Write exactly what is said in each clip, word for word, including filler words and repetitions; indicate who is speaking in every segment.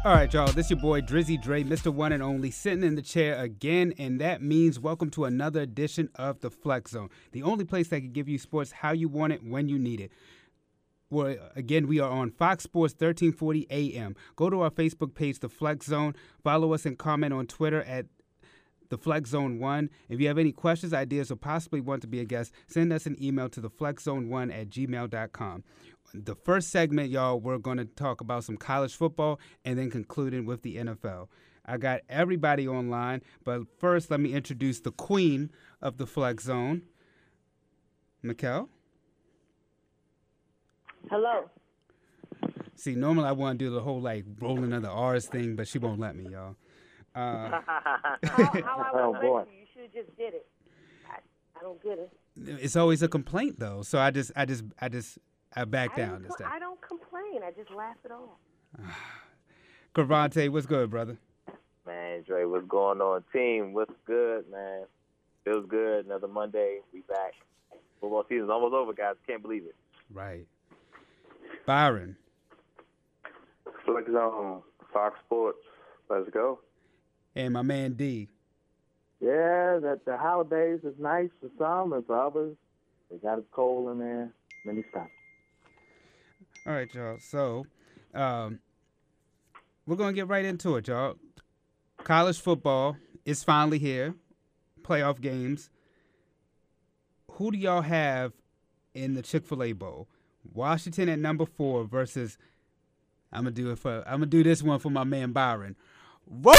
Speaker 1: All right, y'all, this your boy Drizzy Dre, Mister One and Only, sitting in the chair again, and that means welcome to another edition of the Flex Zone, the only place that can give you sports how you want it, when you need it. Well, again, we are on Fox Sports thirteen forty A M. Go to our Facebook page, The Flex Zone. Follow us and comment on Twitter at The Flex Zone one. If you have any questions, ideas, or possibly want to be a guest, send us an email to the flex zone one at gmail dot com. The first segment, y'all, we're going to talk about some college football and then concluding with the N F L. I got everybody online, but first let me introduce the queen of the Flex Zone, Mikkel.
Speaker 2: Hello.
Speaker 1: See, normally I want to do the whole, like, rolling of the R's thing, but she won't let me, y'all. Uh,
Speaker 2: how, how I
Speaker 3: Oh,
Speaker 2: was
Speaker 3: boy.
Speaker 2: you, you should have just did it. I, I don't get it.
Speaker 1: it's always a complaint, though, so I just, I just, I just, I back
Speaker 2: I
Speaker 1: down
Speaker 2: don't
Speaker 1: this
Speaker 2: co-
Speaker 1: time.
Speaker 2: I don't complain. I just laugh it off.
Speaker 1: Cravante, what's good, brother?
Speaker 3: Man, Dre, what's going on? Team, what's good, man? Feels good. Another Monday. We back. Football season's almost over, guys. Can't believe it.
Speaker 1: Right. Byron.
Speaker 4: Flex Zone, Fox Sports. Let's go.
Speaker 1: And my man D.
Speaker 5: Yeah, that the holidays is nice for some, and for others, they got it cold in there. Many stops.
Speaker 1: All right, y'all. So, um, we're going to get right into it, y'all. College football is finally here. Playoff games. Who do y'all have in the Chick-fil-A Bowl? Washington at number four versus, I'm going to do it for, I'm going to do this one for my man Byron. Roll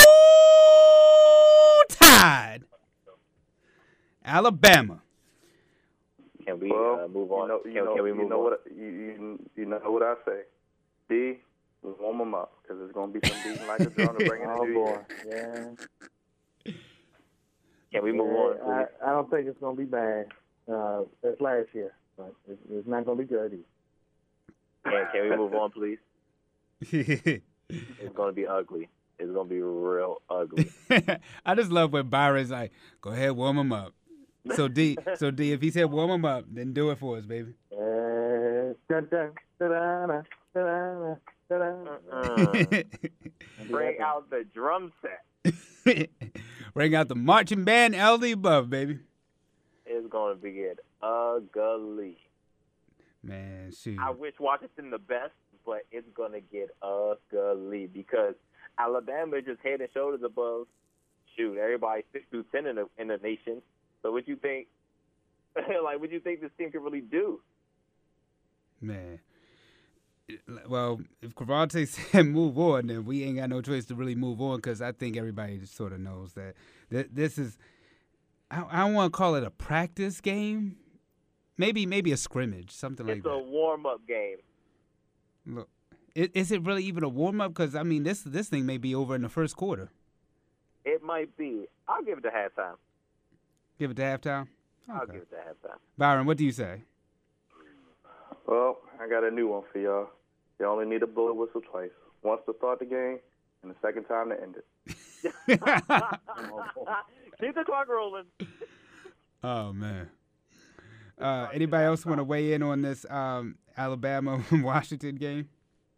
Speaker 1: Tide! Alabama.
Speaker 3: Can we
Speaker 4: Well,
Speaker 3: uh, move on?
Speaker 4: You know,
Speaker 3: can,
Speaker 4: you know,
Speaker 3: can we
Speaker 4: you
Speaker 3: move
Speaker 4: know
Speaker 3: on?
Speaker 4: What, you, you, you know what I say. D, warm them up, because it's going to be some beating like a drum to bring in the
Speaker 5: Oh
Speaker 4: new
Speaker 5: boy,
Speaker 4: year.
Speaker 5: yeah.
Speaker 3: Can we move
Speaker 5: Yeah,
Speaker 3: on,
Speaker 5: I,
Speaker 3: please?
Speaker 5: I don't think it's gonna be bad. Uh, as last year, but it's, it's not gonna be good either.
Speaker 3: Can, can we move on, please?
Speaker 1: I
Speaker 3: It's going to be ugly. It's going to be real ugly.
Speaker 1: just love when Byron's like, go ahead, warm him up. So D, so D, if he said warm him up, then do it for us, baby.
Speaker 5: Uh, dun, dun, da-da-da, da-da-da, da-da.
Speaker 3: Uh, bring out the drum set.
Speaker 1: Bring out the marching band, L D above, baby.
Speaker 3: It's going to be get ugly.
Speaker 1: Man, shoot.
Speaker 3: I wish Washington the best, but it's going to get ugly because Alabama is just head and shoulders above, shoot, everybody six through ten in the, in the nation. So what you think, like, what you think this team can really do?
Speaker 1: Man. Well, if Cravante said move on, then we ain't got no choice to really move on because I think everybody just sort of knows that th- this is, I, I don't want to call it a practice game. Maybe maybe a scrimmage, something like
Speaker 3: It's
Speaker 1: that.
Speaker 3: a warm-up game.
Speaker 1: Look, is, is it really even a warm-up? Because, I mean, this this thing may be over in the first quarter.
Speaker 3: It might be. I'll give it to halftime.
Speaker 1: Give it to halftime?
Speaker 3: I'll
Speaker 1: Okay.
Speaker 3: give it to halftime.
Speaker 1: Byron, what do you say?
Speaker 4: Well, I got a new one for y'all. You only need a bullet whistle twice. Once to start the game, and the second time to end it.
Speaker 3: Keep the clock rolling.
Speaker 1: Oh, man. Uh, anybody else want to weigh in on this um, Alabama-Washington game?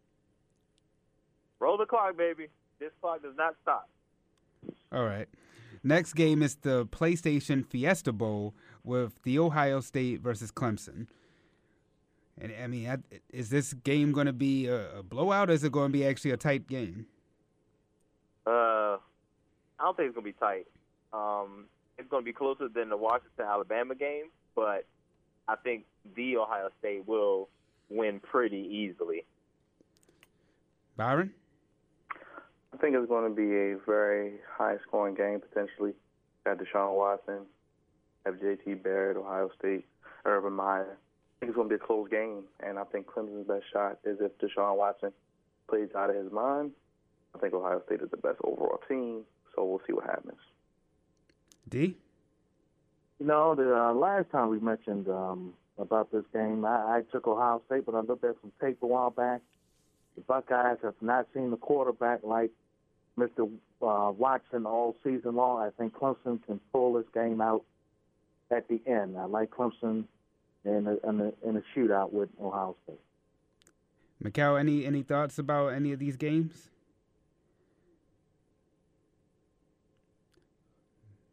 Speaker 3: Roll the clock, baby. This clock does not stop.
Speaker 1: All right. Next game is the PlayStation Fiesta Bowl with the Ohio State versus Clemson. And I mean, I, is this game going to be a, a blowout, or is it going to be actually a tight game?
Speaker 3: Uh, I don't think it's gonna be tight. Um, it's gonna be closer than the Washington-Alabama game, but I think the Ohio State will win pretty easily.
Speaker 1: Byron?
Speaker 4: I think it's going to be a very high-scoring game, potentially. Got Deshaun Watson, have J T Barrett, Ohio State, Urban Meyer. I think it's going to be a close game, and I think Clemson's best shot is if Deshaun Watson plays out of his mind. I think Ohio State is the best overall team, so we'll see what happens.
Speaker 1: D?
Speaker 5: You know, the uh, last time we mentioned um, about this game, I, I took Ohio State, but I looked at some tape a while back. The Buckeyes have not seen the quarterback like Mister Uh, Watson all season long. I think Clemson can pull this game out at the end. I like Clemson in a, in a, in a shootout with Ohio State.
Speaker 1: Mikal, any any thoughts about any of these games?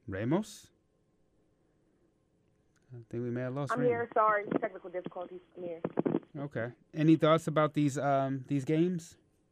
Speaker 1: Ramos? I think we may have lost
Speaker 2: I'm
Speaker 1: Ramos.
Speaker 2: here. Sorry, technical difficulties. I'm here.
Speaker 1: Okay. Any thoughts about these um these games?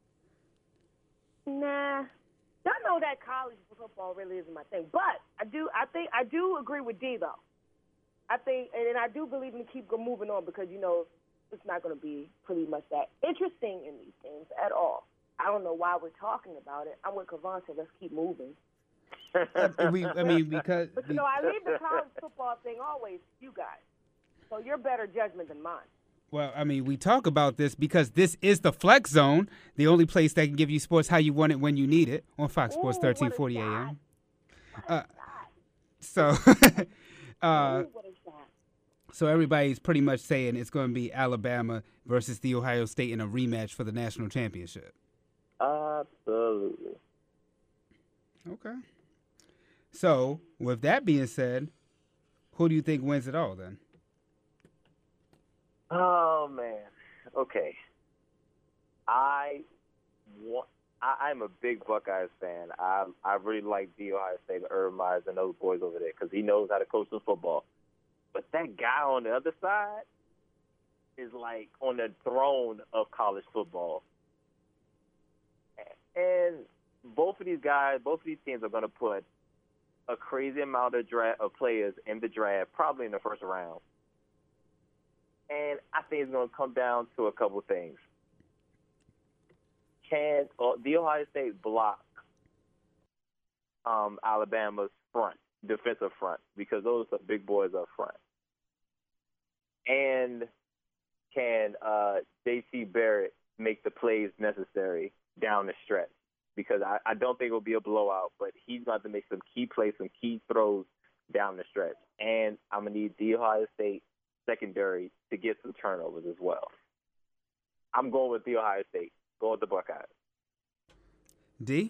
Speaker 2: Nah. I know that college football really isn't my thing, but I do. I think I do agree with D though. I think, and I do believe in to keep go- moving on because you know it's not going to be pretty much that interesting in these games at all. I don't know why we're talking about it. I'm with Cavante. Let's keep moving.
Speaker 1: Uh, we, I mean, because
Speaker 2: But you know, I leave the college football thing always to you guys. So you're better judgment than mine.
Speaker 1: well, I mean, we talk about this because this is the Flex Zone, the only place that can give you sports how you want it when you need it on Fox Sports
Speaker 2: Ooh,
Speaker 1: thirteen
Speaker 2: what a
Speaker 1: forty A
Speaker 2: shot.
Speaker 1: M. Uh, so, uh,
Speaker 2: Ooh, what a shot.
Speaker 1: so everybody's pretty much saying it's going to be Alabama versus the Ohio State in a rematch for the national championship.
Speaker 3: Absolutely.
Speaker 1: Okay. So, with that being said, who do you think wins it all then?
Speaker 3: Oh man. Okay. I want. I, I'm a big Buckeyes fan. I I really like the Ohio State, Urban Myers, and those boys over there because he knows how to coach some football. But that guy on the other side is like on the throne of college football. And both of these guys, both of these teams are going to put a crazy amount of draft of players in the draft, probably in the first round. And I think it's going to come down to a couple things. Can uh, the Ohio State block um, Alabama's front, defensive front, because those are big boys up front? And can uh, J T Barrett make the plays necessary down the stretch? Because I, I don't think it will be a blowout, but he's going to have to make some key plays, some key throws down the stretch. And I'm going to need the Ohio State secondary to get some turnovers as well. I'm going with the Ohio State. Go with the Buckeyes.
Speaker 1: D?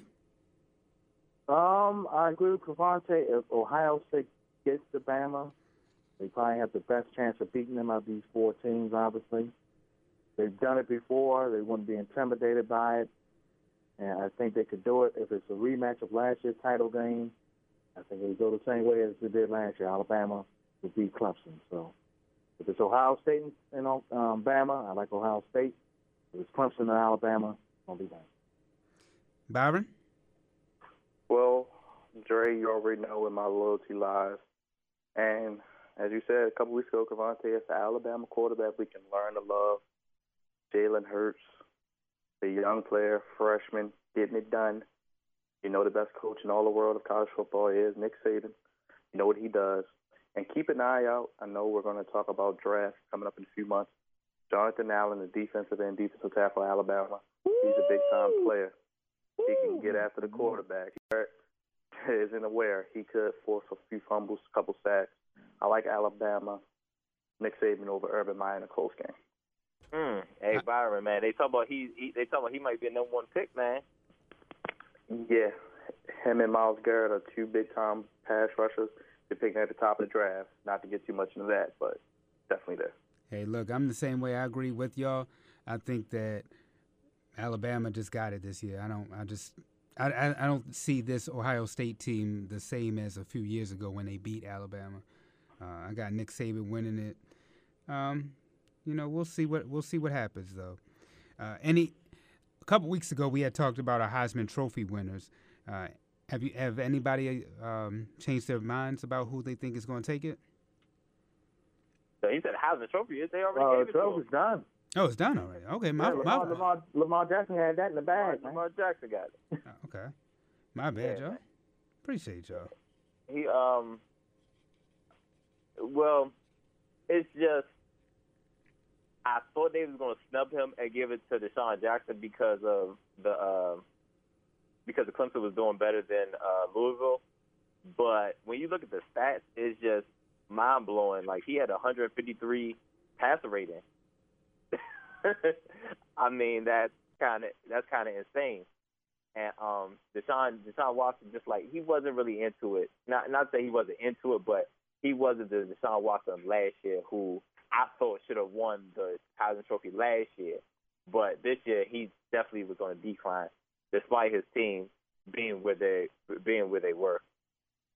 Speaker 5: Um, I agree with Cavante. If Ohio State gets to Bama, they probably have the best chance of beating them out of these four teams, obviously. They've done it before. They wouldn't be intimidated by it. And I think they could do it if it's a rematch of last year's title game. I think it would go the same way as it did last year. Alabama would beat Clemson. So if it's Ohio State and um, Bama, I like Ohio State. If it's Clemson and Alabama, I'll be Bama.
Speaker 1: Byron?
Speaker 4: Well, Dre, you already know where my loyalty lies. And as you said a couple weeks ago, Cavante is the Alabama quarterback we can learn to love. Jalen Hurts, the young player, freshman, getting it done. You know the best coach in all the world of college football is Nick Saban. You know what he does. And keep an eye out. I know we're going to talk about draft coming up in a few months. Jonathan Allen, the defensive end, defensive tackle, Alabama. He's a big-time player. He can get after the quarterback. He isn't aware. He could force a few fumbles, a couple sacks. I like Alabama, Nick Saban over Urban Meyer in a close game.
Speaker 3: Mm. Hey, Byron, man, they talk about he, he. They talk about he might be a number one pick, man.
Speaker 4: Yeah, him and Myles Garrett are two big-time pass rushers. They're picking at the top of the draft. Not to get too much into that, but definitely there.
Speaker 1: Hey, look, I'm the same way. I agree with y'all. I think that Alabama just got it this year. I don't. I just. I, I, I don't see this Ohio State team the same as a few years ago when they beat Alabama. Uh, I got Nick Saban winning it. Um, you know, we'll see what we'll see what happens though. Uh, any a couple weeks ago we had talked about our Heisman Trophy winners. Uh, have you have anybody um, changed their minds about who they think is going to take it?
Speaker 3: So he said Heisman Trophy. They already
Speaker 5: Uh,
Speaker 3: gave it
Speaker 5: the
Speaker 3: to
Speaker 5: trophy's
Speaker 3: him.
Speaker 5: done.
Speaker 1: Oh, it's done already. Okay, my,
Speaker 5: Yeah, Lamar,
Speaker 1: my
Speaker 5: Lamar, Lamar Jackson had that in the bag, man.
Speaker 3: Lamar Jackson got it.
Speaker 1: oh, okay, my bad,
Speaker 3: Yeah,
Speaker 1: y'all.
Speaker 3: man.
Speaker 1: Appreciate y'all.
Speaker 3: He um. Well, it's just I thought they was going to snub him and give it to Deshaun Jackson because of the uh, because the Clemson was doing better than uh, Louisville. But when you look at the stats, it's just mind blowing. Like he had a one hundred fifty-three passer rating. I mean that's kind of that's kind of insane. And um, Deshaun Deshaun Watson just like he wasn't really into it. Not not that he wasn't into it, but he wasn't the Deshaun Watson last year who I thought should have won the Heisman Trophy last year. But this year he definitely was going to decline, despite his team being where they being where they were.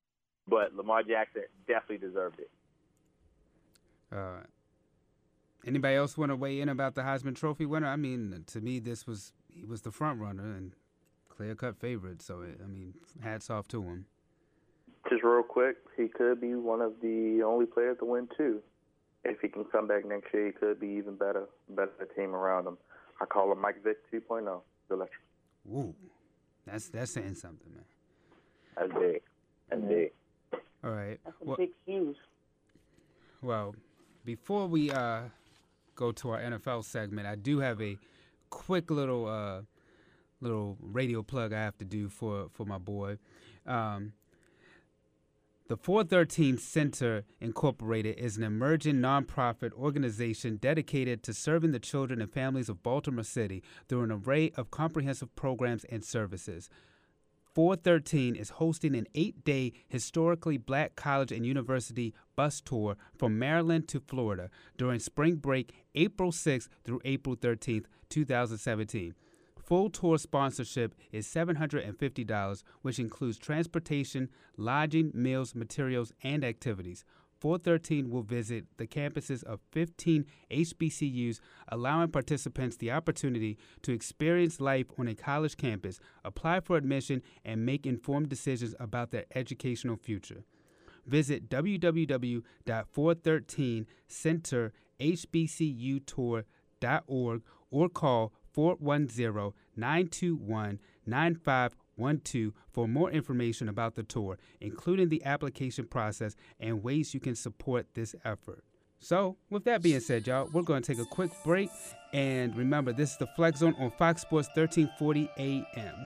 Speaker 3: but Lamar Jackson definitely deserved it.
Speaker 1: Uh, anybody else want to weigh in about the Heisman Trophy winner? I mean, to me, this was he was the front runner and clear-cut favorite. So, I mean, hats off to him.
Speaker 4: Just real quick, he could be one of the only players to win two. If he can come back next year, he could be even better, better team around him. I call him Mike Vick two point oh. The electric.
Speaker 1: Ooh, that's that's saying something, man.
Speaker 3: That's big. That's big.
Speaker 1: All right.
Speaker 2: That's some
Speaker 1: Well,
Speaker 2: big shoes.
Speaker 1: well, before we uh, go to our N F L segment, I do have a quick little uh, little radio plug I have to do for, for my boy. Um, The four thirteen Center Incorporated is an emerging nonprofit organization dedicated to serving the children and families of Baltimore City through an array of comprehensive programs and services. four thirteen is hosting an eight-day historically black college and university bus tour from Maryland to Florida during spring break April sixth through April thirteenth, twenty seventeen. Full tour sponsorship is seven hundred fifty dollars, which includes transportation, lodging, meals, materials, and activities. four thirteen will visit the campuses of fifteen H B C Us, allowing participants the opportunity to experience life on a college campus, apply for admission, and make informed decisions about their educational future. Visit w w w dot four thirteen center h b c u tour dot org or call four one zero, nine two one, nine five one two for more information about the tour, including the application process and ways you can support this effort. So, with that being said, y'all, we're going to take a quick break. And remember, this is the Flex Zone on Fox Sports thirteen forty A M.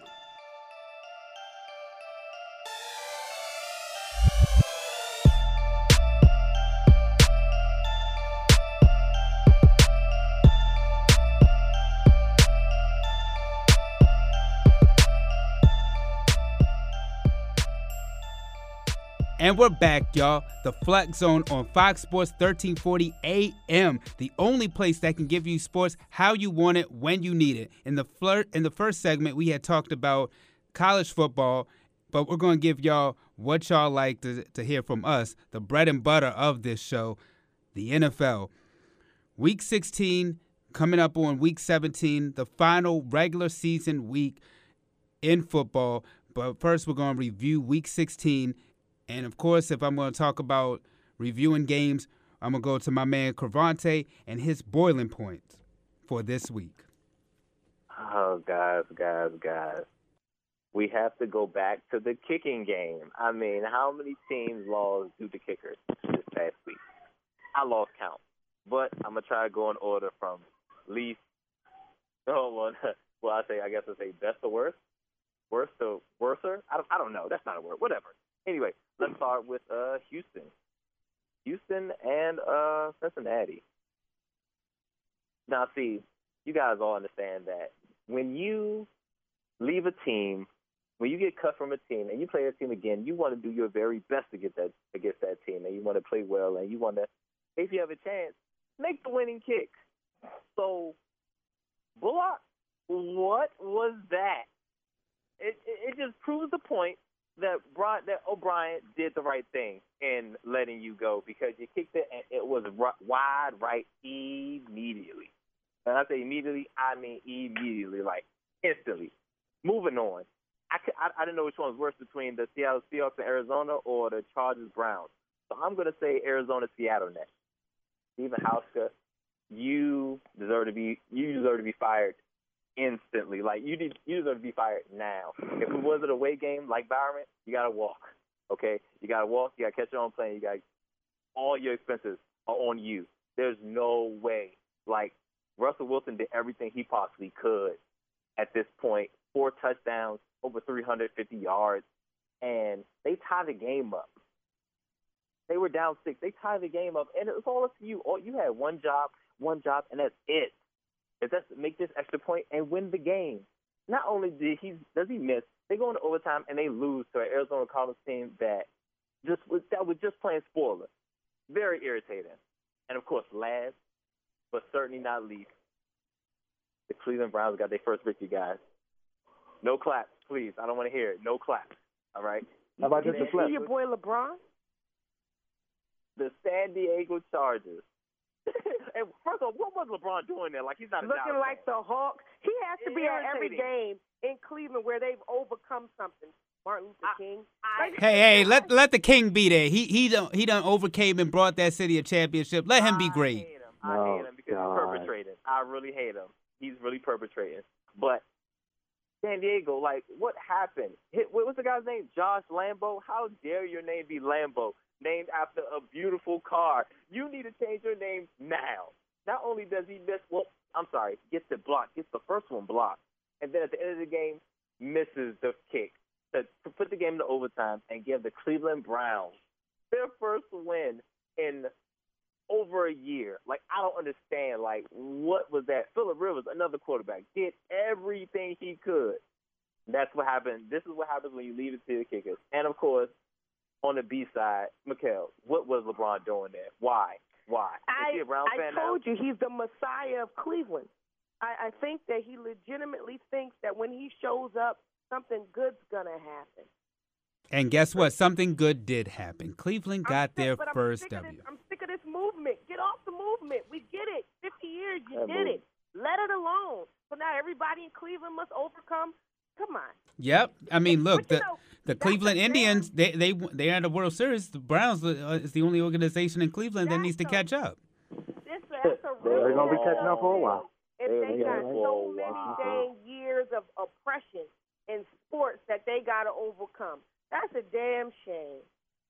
Speaker 1: And we're back, y'all. The Flex Zone on Fox Sports thirteen forty A M, the only place that can give you sports how you want it, when you need it. In the flirt, in the first segment, we had talked about college football, but we're going to give y'all what y'all like to, to hear from us, the bread and butter of this show, the N F L. Week sixteen coming up on Week seventeen, the final regular season week in football. But first, we're going to review Week sixteen. And, of course, if I'm going to talk about reviewing games, I'm going to go to my man Cravante and his boiling points for this week.
Speaker 3: Oh, guys, guys, guys. We have to go back to the kicking game. I mean, how many teams lost due to kickers this past week? I lost count. But I'm going to try to go in order from least, oh, well, well I say, I guess I say best to worst, worst to worser. I don't, I don't know. That's not a word. Whatever. Anyway, let's start with uh, Houston. Houston and uh, Cincinnati. Now, see, you guys all understand that when you leave a team, when you get cut from a team and you play a team again, you want to do your very best to get that against that team, and you want to play well, and you want to, if you have a chance, make the winning kick. So, Bullock, what was that? It, it, it just proves the point that Brian, that O'Brien did the right thing in letting you go, because you kicked it and it was wide right immediately. And I say immediately, I mean immediately, like instantly. Moving on. I, could, I, I didn't know which one was worse between the Seattle Seahawks and Arizona or the Chargers Browns. So I'm going to say Arizona Seattle next. Stephen Hauschka, you deserve to be you deserve to be fired instantly. Like, you need, you deserve to be fired now. If it was an away game like Bowerman, you got to walk, okay? You got to walk. You got to catch your own plane. You got all your expenses are on you. There's no way. Like, Russell Wilson did everything he possibly could at this point. Four touchdowns, over three hundred fifty yards, and they tied the game up. They were down six. They tied the game up, and it was all up to you. All, you had one job, one job, and that's it. If that's make this extra point and win the game. Not only did he does he miss, they go into overtime and they lose to an Arizona Cardinals team that just was that was just playing spoiler. Very irritating. And of course, last but certainly not least, the Cleveland Browns got their first victory, guys. No claps, please. I don't want to hear it. No claps. All right.
Speaker 5: How about
Speaker 2: Did
Speaker 5: just
Speaker 2: you
Speaker 5: a flip?
Speaker 2: see your boy LeBron?
Speaker 3: The San Diego Chargers. And first of all, what was LeBron doing there? Like he's not a
Speaker 2: Looking
Speaker 3: Dallas
Speaker 2: like
Speaker 3: fan.
Speaker 2: the Hawk. He has to be at every
Speaker 3: Irritating.
Speaker 2: game in Cleveland where they've overcome something. Martin Luther
Speaker 3: I-
Speaker 2: King.
Speaker 3: I-
Speaker 2: Like-
Speaker 1: Hey, hey, let let the king be there. He he done he done overcame and brought that city a championship. Let him be
Speaker 3: I
Speaker 1: great.
Speaker 3: hate him. I
Speaker 5: Oh,
Speaker 3: hate him because
Speaker 5: God.
Speaker 3: he's perpetrating. I really hate him. He's really perpetrating. But San Diego, like, what happened? Hit, what was the guy's name? Josh Lambo? How dare your name be Lambo, named after a beautiful car? You need to change your name now. Not only does he miss, well, I'm sorry, gets it blocked, gets the first one blocked, and then at the end of the game, misses the kick to, to put the game to overtime and give the Cleveland Browns their first win in over a year. Like, I don't understand. Like, what was that? Phillip Rivers, another quarterback, did everything he could. That's what happened. This is what happens when you leave it to the kickers. And, of course, on the B side, Mikhail, what was LeBron doing there? Why? Why? Is he
Speaker 2: I,
Speaker 3: a Brown
Speaker 2: I
Speaker 3: fan
Speaker 2: told
Speaker 3: now?
Speaker 2: you he's the Messiah of Cleveland. I, I think that he legitimately thinks that when he shows up, something good's going to happen.
Speaker 1: And guess what? Something good did happen. Cleveland got
Speaker 2: I'm sick,
Speaker 1: their
Speaker 2: but I'm
Speaker 1: first
Speaker 2: sick of
Speaker 1: W.
Speaker 2: this- I'm sick of this movement. Get off the movement. We get it. fifty years, you
Speaker 4: That
Speaker 2: did
Speaker 4: move.
Speaker 2: it. Let it alone. So now everybody in Cleveland must overcome. Come on.
Speaker 1: Yep. I mean, look,
Speaker 2: But you
Speaker 1: the
Speaker 2: know,
Speaker 1: the
Speaker 2: that's
Speaker 1: Cleveland
Speaker 2: a damn-
Speaker 1: Indians, they they they are in the World Series. The Browns uh, is the only organization in Cleveland that
Speaker 2: That's
Speaker 1: needs to
Speaker 2: a-
Speaker 1: catch up.
Speaker 2: This, that's a
Speaker 5: They're
Speaker 2: real
Speaker 5: gonna be
Speaker 2: damn
Speaker 5: catching up for a while.
Speaker 2: If
Speaker 4: They're
Speaker 2: they got
Speaker 4: gonna be
Speaker 2: so
Speaker 4: for a
Speaker 2: many
Speaker 4: while.
Speaker 2: dang years of oppression in sports that they got to overcome, that's a damn shame.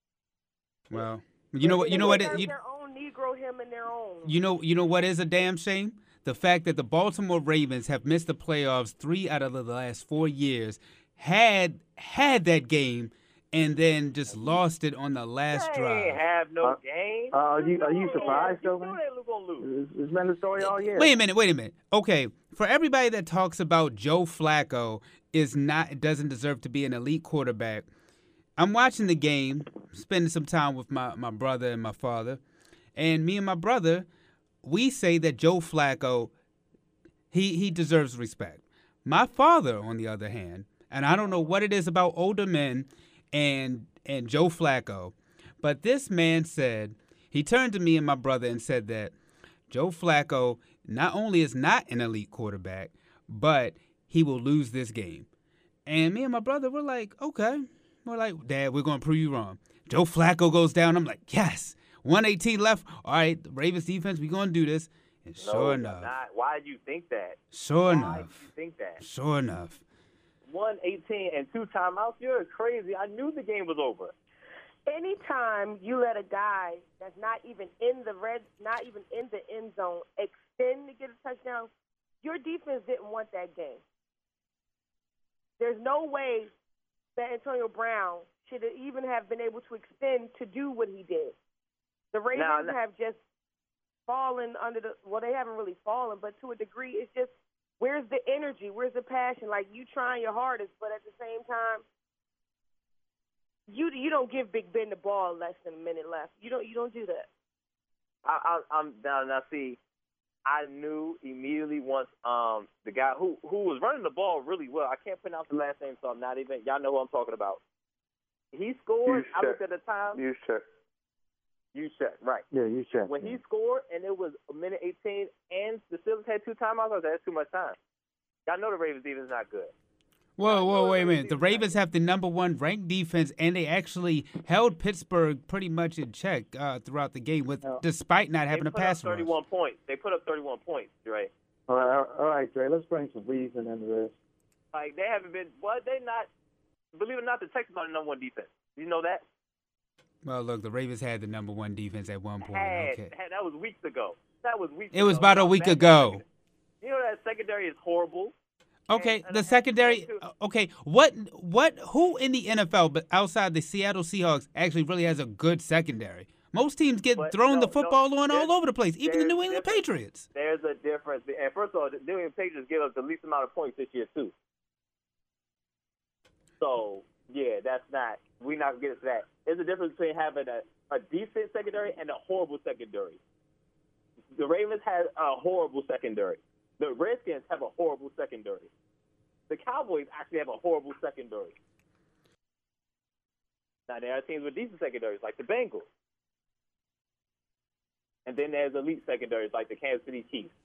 Speaker 1: Well, you know what? You know what?
Speaker 2: They
Speaker 1: It,
Speaker 2: deserve
Speaker 1: you,
Speaker 2: their own Negro him and their own.
Speaker 1: you know you know what is a damn shame? The fact that the Baltimore Ravens have missed the playoffs three out of the last four years, had had that game, and then just lost it on the last
Speaker 3: They
Speaker 1: drive.
Speaker 3: ain't have no
Speaker 5: Uh,
Speaker 3: game.
Speaker 5: uh, are you- are you
Speaker 3: know
Speaker 5: surprised,
Speaker 3: they-
Speaker 5: though,
Speaker 3: You know
Speaker 5: man?
Speaker 3: they were going to lose.
Speaker 5: It's, it's been the story all year.
Speaker 1: Wait a minute, wait a minute. Okay, for everybody that talks about Joe Flacco is not doesn't deserve to be an elite quarterback, I'm watching the game, spending some time with my, my brother and my father, and me and my brother, we say that Joe Flacco, he he deserves respect. My father, on the other hand, and I don't know what it is about older men and and Joe Flacco, but this man said, he turned to me and my brother and said that Joe Flacco not only is not an elite quarterback, but he will lose this game. And me and my brother were like, okay. We're like, Dad, we're going to prove you wrong. Joe Flacco goes down. I'm like, yes. one eighteen left. All right, the Ravens defense, we're going to do this. And
Speaker 3: No,
Speaker 1: sure
Speaker 3: you're
Speaker 1: enough,
Speaker 3: not. Why did you think that?
Speaker 1: sure
Speaker 3: Why
Speaker 1: enough,
Speaker 3: did you think that?
Speaker 1: sure enough.
Speaker 3: one eighteen and two timeouts? You're crazy. I knew the game was over.
Speaker 2: Anytime you let a guy that's not even in the red, not even in the end zone, extend to get a touchdown, your defense didn't want that game. There's no way that Antonio Brown should even have been able to extend to do what he did. The Ravens
Speaker 3: Now, now-
Speaker 2: have just fallen under the, well, they haven't really fallen, but to a degree, it's just, where's the energy? Where's the passion? Like, you trying your hardest, but at the same time, you you don't give Big Ben the ball less than a minute left. You don't you don't do that.
Speaker 3: I, I, I'm now. Now, see, I knew immediately once um the guy who who was running the ball really well. I can't pronounce the last name, so I'm not even. Y'all know who I'm talking about. He scored. I looked at the time.
Speaker 4: You check.
Speaker 3: You check right.
Speaker 5: Yeah, you check.
Speaker 3: When he scored and it was a minute eighteen, and the Steelers had two timeouts, I was like, that's too much time. Y'all know the Ravens defense is not good.
Speaker 1: Whoa, whoa,
Speaker 3: no,
Speaker 1: wait a
Speaker 3: no,
Speaker 1: minute. The
Speaker 3: no.
Speaker 1: Ravens have the number one ranked defense, and they actually held Pittsburgh pretty much in check uh, throughout the game, with
Speaker 5: Yeah.
Speaker 1: despite not having
Speaker 3: they
Speaker 1: a
Speaker 3: put
Speaker 1: pass
Speaker 3: up
Speaker 1: rush.
Speaker 3: thirty-one points. They put up thirty-one points, Dre.
Speaker 5: All right, all right, Dre. Let's bring some reason into this.
Speaker 3: Like they haven't been. Well, they not. Believe it or not, the Texans are the number one defense. You know that?
Speaker 1: Well, look, the Ravens had the number one defense at one point.
Speaker 3: Had,
Speaker 1: Okay.
Speaker 3: had that was weeks ago. That was weeks.
Speaker 1: It was
Speaker 3: ago.
Speaker 1: about a
Speaker 3: Now,
Speaker 1: week
Speaker 3: that-
Speaker 1: ago.
Speaker 3: You know that secondary is horrible.
Speaker 1: Okay,
Speaker 3: And- and-
Speaker 1: the
Speaker 3: and-
Speaker 1: secondary.
Speaker 3: and to-
Speaker 1: Okay, what what who in the N F L, but outside the Seattle Seahawks, actually really has a good secondary? Most teams get
Speaker 3: But
Speaker 1: thrown
Speaker 3: no,
Speaker 1: the football
Speaker 3: no,
Speaker 1: on all
Speaker 3: there's-
Speaker 1: over the place, even the
Speaker 3: there's
Speaker 1: New England
Speaker 3: difference.
Speaker 1: Patriots.
Speaker 3: There's a difference. And first of all, the New England Patriots give us the least amount of points this year too. So yeah, that's not. We're not gonna get into that. There's a difference between having a, a decent secondary and a horrible secondary. The Ravens had a horrible secondary. The Redskins have a horrible secondary. The Cowboys actually have a horrible secondary. Now, there are teams with decent secondaries, like the Bengals. And then there's elite secondaries, like the Kansas City Chiefs.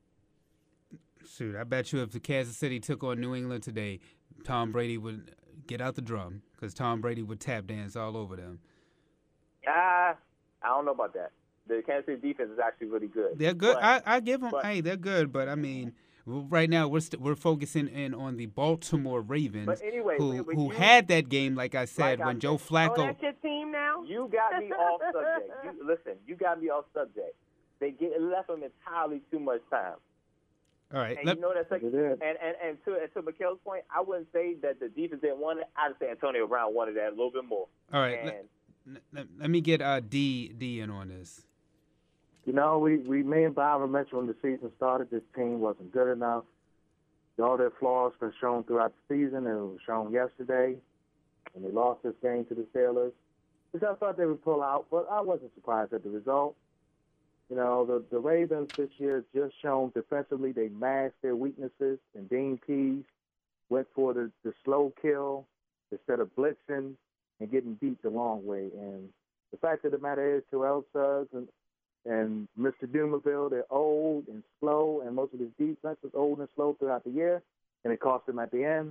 Speaker 1: Shoot, I bet you if the Kansas City took on New England today, Tom Brady would get out the drum because Tom Brady would tap dance all over them.
Speaker 3: Ah, I don't know about that. The Kansas City defense is actually really good.
Speaker 1: They're good.
Speaker 3: But,
Speaker 1: I, I give them.
Speaker 3: but,
Speaker 1: hey, they're good, but I mean, right now we're st- we're focusing in on the Baltimore Ravens,
Speaker 3: but anyway,
Speaker 1: who
Speaker 3: when
Speaker 1: who
Speaker 3: you,
Speaker 1: had that game, like I said,
Speaker 3: like
Speaker 1: when
Speaker 3: I
Speaker 1: Joe
Speaker 3: said,
Speaker 1: Flacco.
Speaker 2: Oh, that's your team now?
Speaker 3: You got me off subject. You, listen, you got me off subject. They get it left them entirely too much time.
Speaker 1: All right,
Speaker 3: And
Speaker 1: let,
Speaker 3: you know that's like,
Speaker 5: It
Speaker 3: and,
Speaker 5: is.
Speaker 3: and and to and to Mikhail's point, I wouldn't say that the defense didn't want it. I'd say Antonio Brown wanted that a little bit more.
Speaker 1: all right.
Speaker 3: And
Speaker 1: Let, let, let me get uh, D D in on this.
Speaker 5: You know, we, we me and Byron mentioned when the season started, this team wasn't good enough. All their flaws been shown throughout the season, and it was shown yesterday when they lost this game to the Steelers, which I thought they would pull out, but I wasn't surprised at the result. You know, the, the Ravens this year just shown defensively they masked their weaknesses, and Dean Pease went for the, the slow kill instead of blitzing and getting beat the long way. And the fact of the matter is, Terrell Suggs and And Mister Dumerville, they're old and slow, and most of his defense is old and slow throughout the year, and it cost them at the end.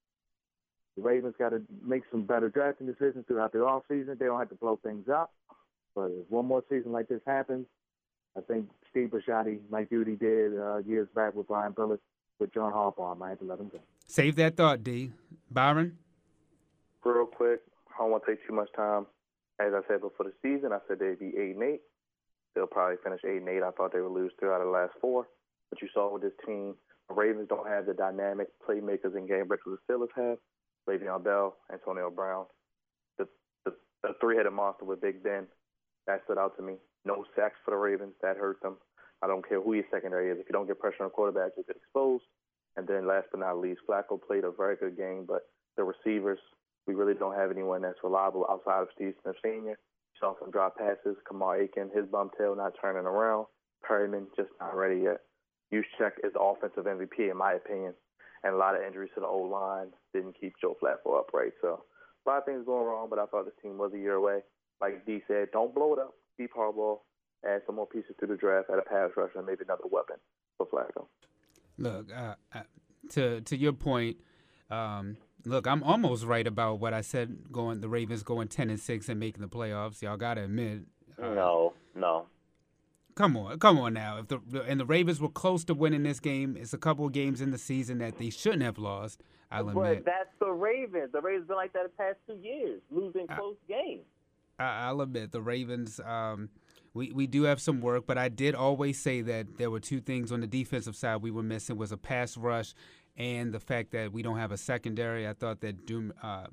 Speaker 5: The Ravens got to make some better drafting decisions throughout the offseason. They don't have to blow things up. But if one more season like this happens, I think Steve Bisciotti might do what he did uh, years back with Brian Billick, with John Harbaugh. I might have to let him go.
Speaker 1: Save that thought, D. Byron?
Speaker 4: Real quick, I don't want to take too much time. As I said before the season, I said they'd be eight and eight. They'll probably finish eight and eight. I thought they would lose three out of the last four. But you saw with this team, the Ravens don't have the dynamic playmakers and game breakers the Steelers have. Le'Veon Bell, Antonio Brown, the, the, the three-headed monster with Big Ben. That stood out to me. No sacks for the Ravens. That hurt them. I don't care who your secondary is. If you don't get pressure on the quarterback, you get exposed. And then last but not least, Flacco played a very good game, but the receivers, we really don't have anyone that's reliable outside of Steve Smith Senior Saw some drop passes. Kamar Aiken, his bum tail not turning around. Perryman just not ready yet. Juszczyk is the offensive M V P, in my opinion. And a lot of injuries to the O-line didn't keep Joe Flacco upright. So a lot of things going wrong, but I thought this team was a year away. Like D said, don't blow it up. Keep Harbaugh. Add some more pieces to the draft, add a pass rush, and maybe another weapon for Flacco.
Speaker 1: Look, uh, uh, to to your point, um, look, I'm almost right about what I said. Going the Ravens going ten and six and making the playoffs. Y'all gotta admit. Uh,
Speaker 3: no, no.
Speaker 1: Come on, come on now. If the and the Ravens were close to winning this game, it's a couple of games in the season that they shouldn't have lost. I'll admit.
Speaker 3: But that's the Ravens. The Ravens been like that the past two years, losing close I, games.
Speaker 1: I, I'll admit the Ravens. Um, we we do have some work, but I did always say that there were two things on the defensive side we were missing: was a pass rush, and the fact that we don't have a secondary. I thought that Doom. Uh,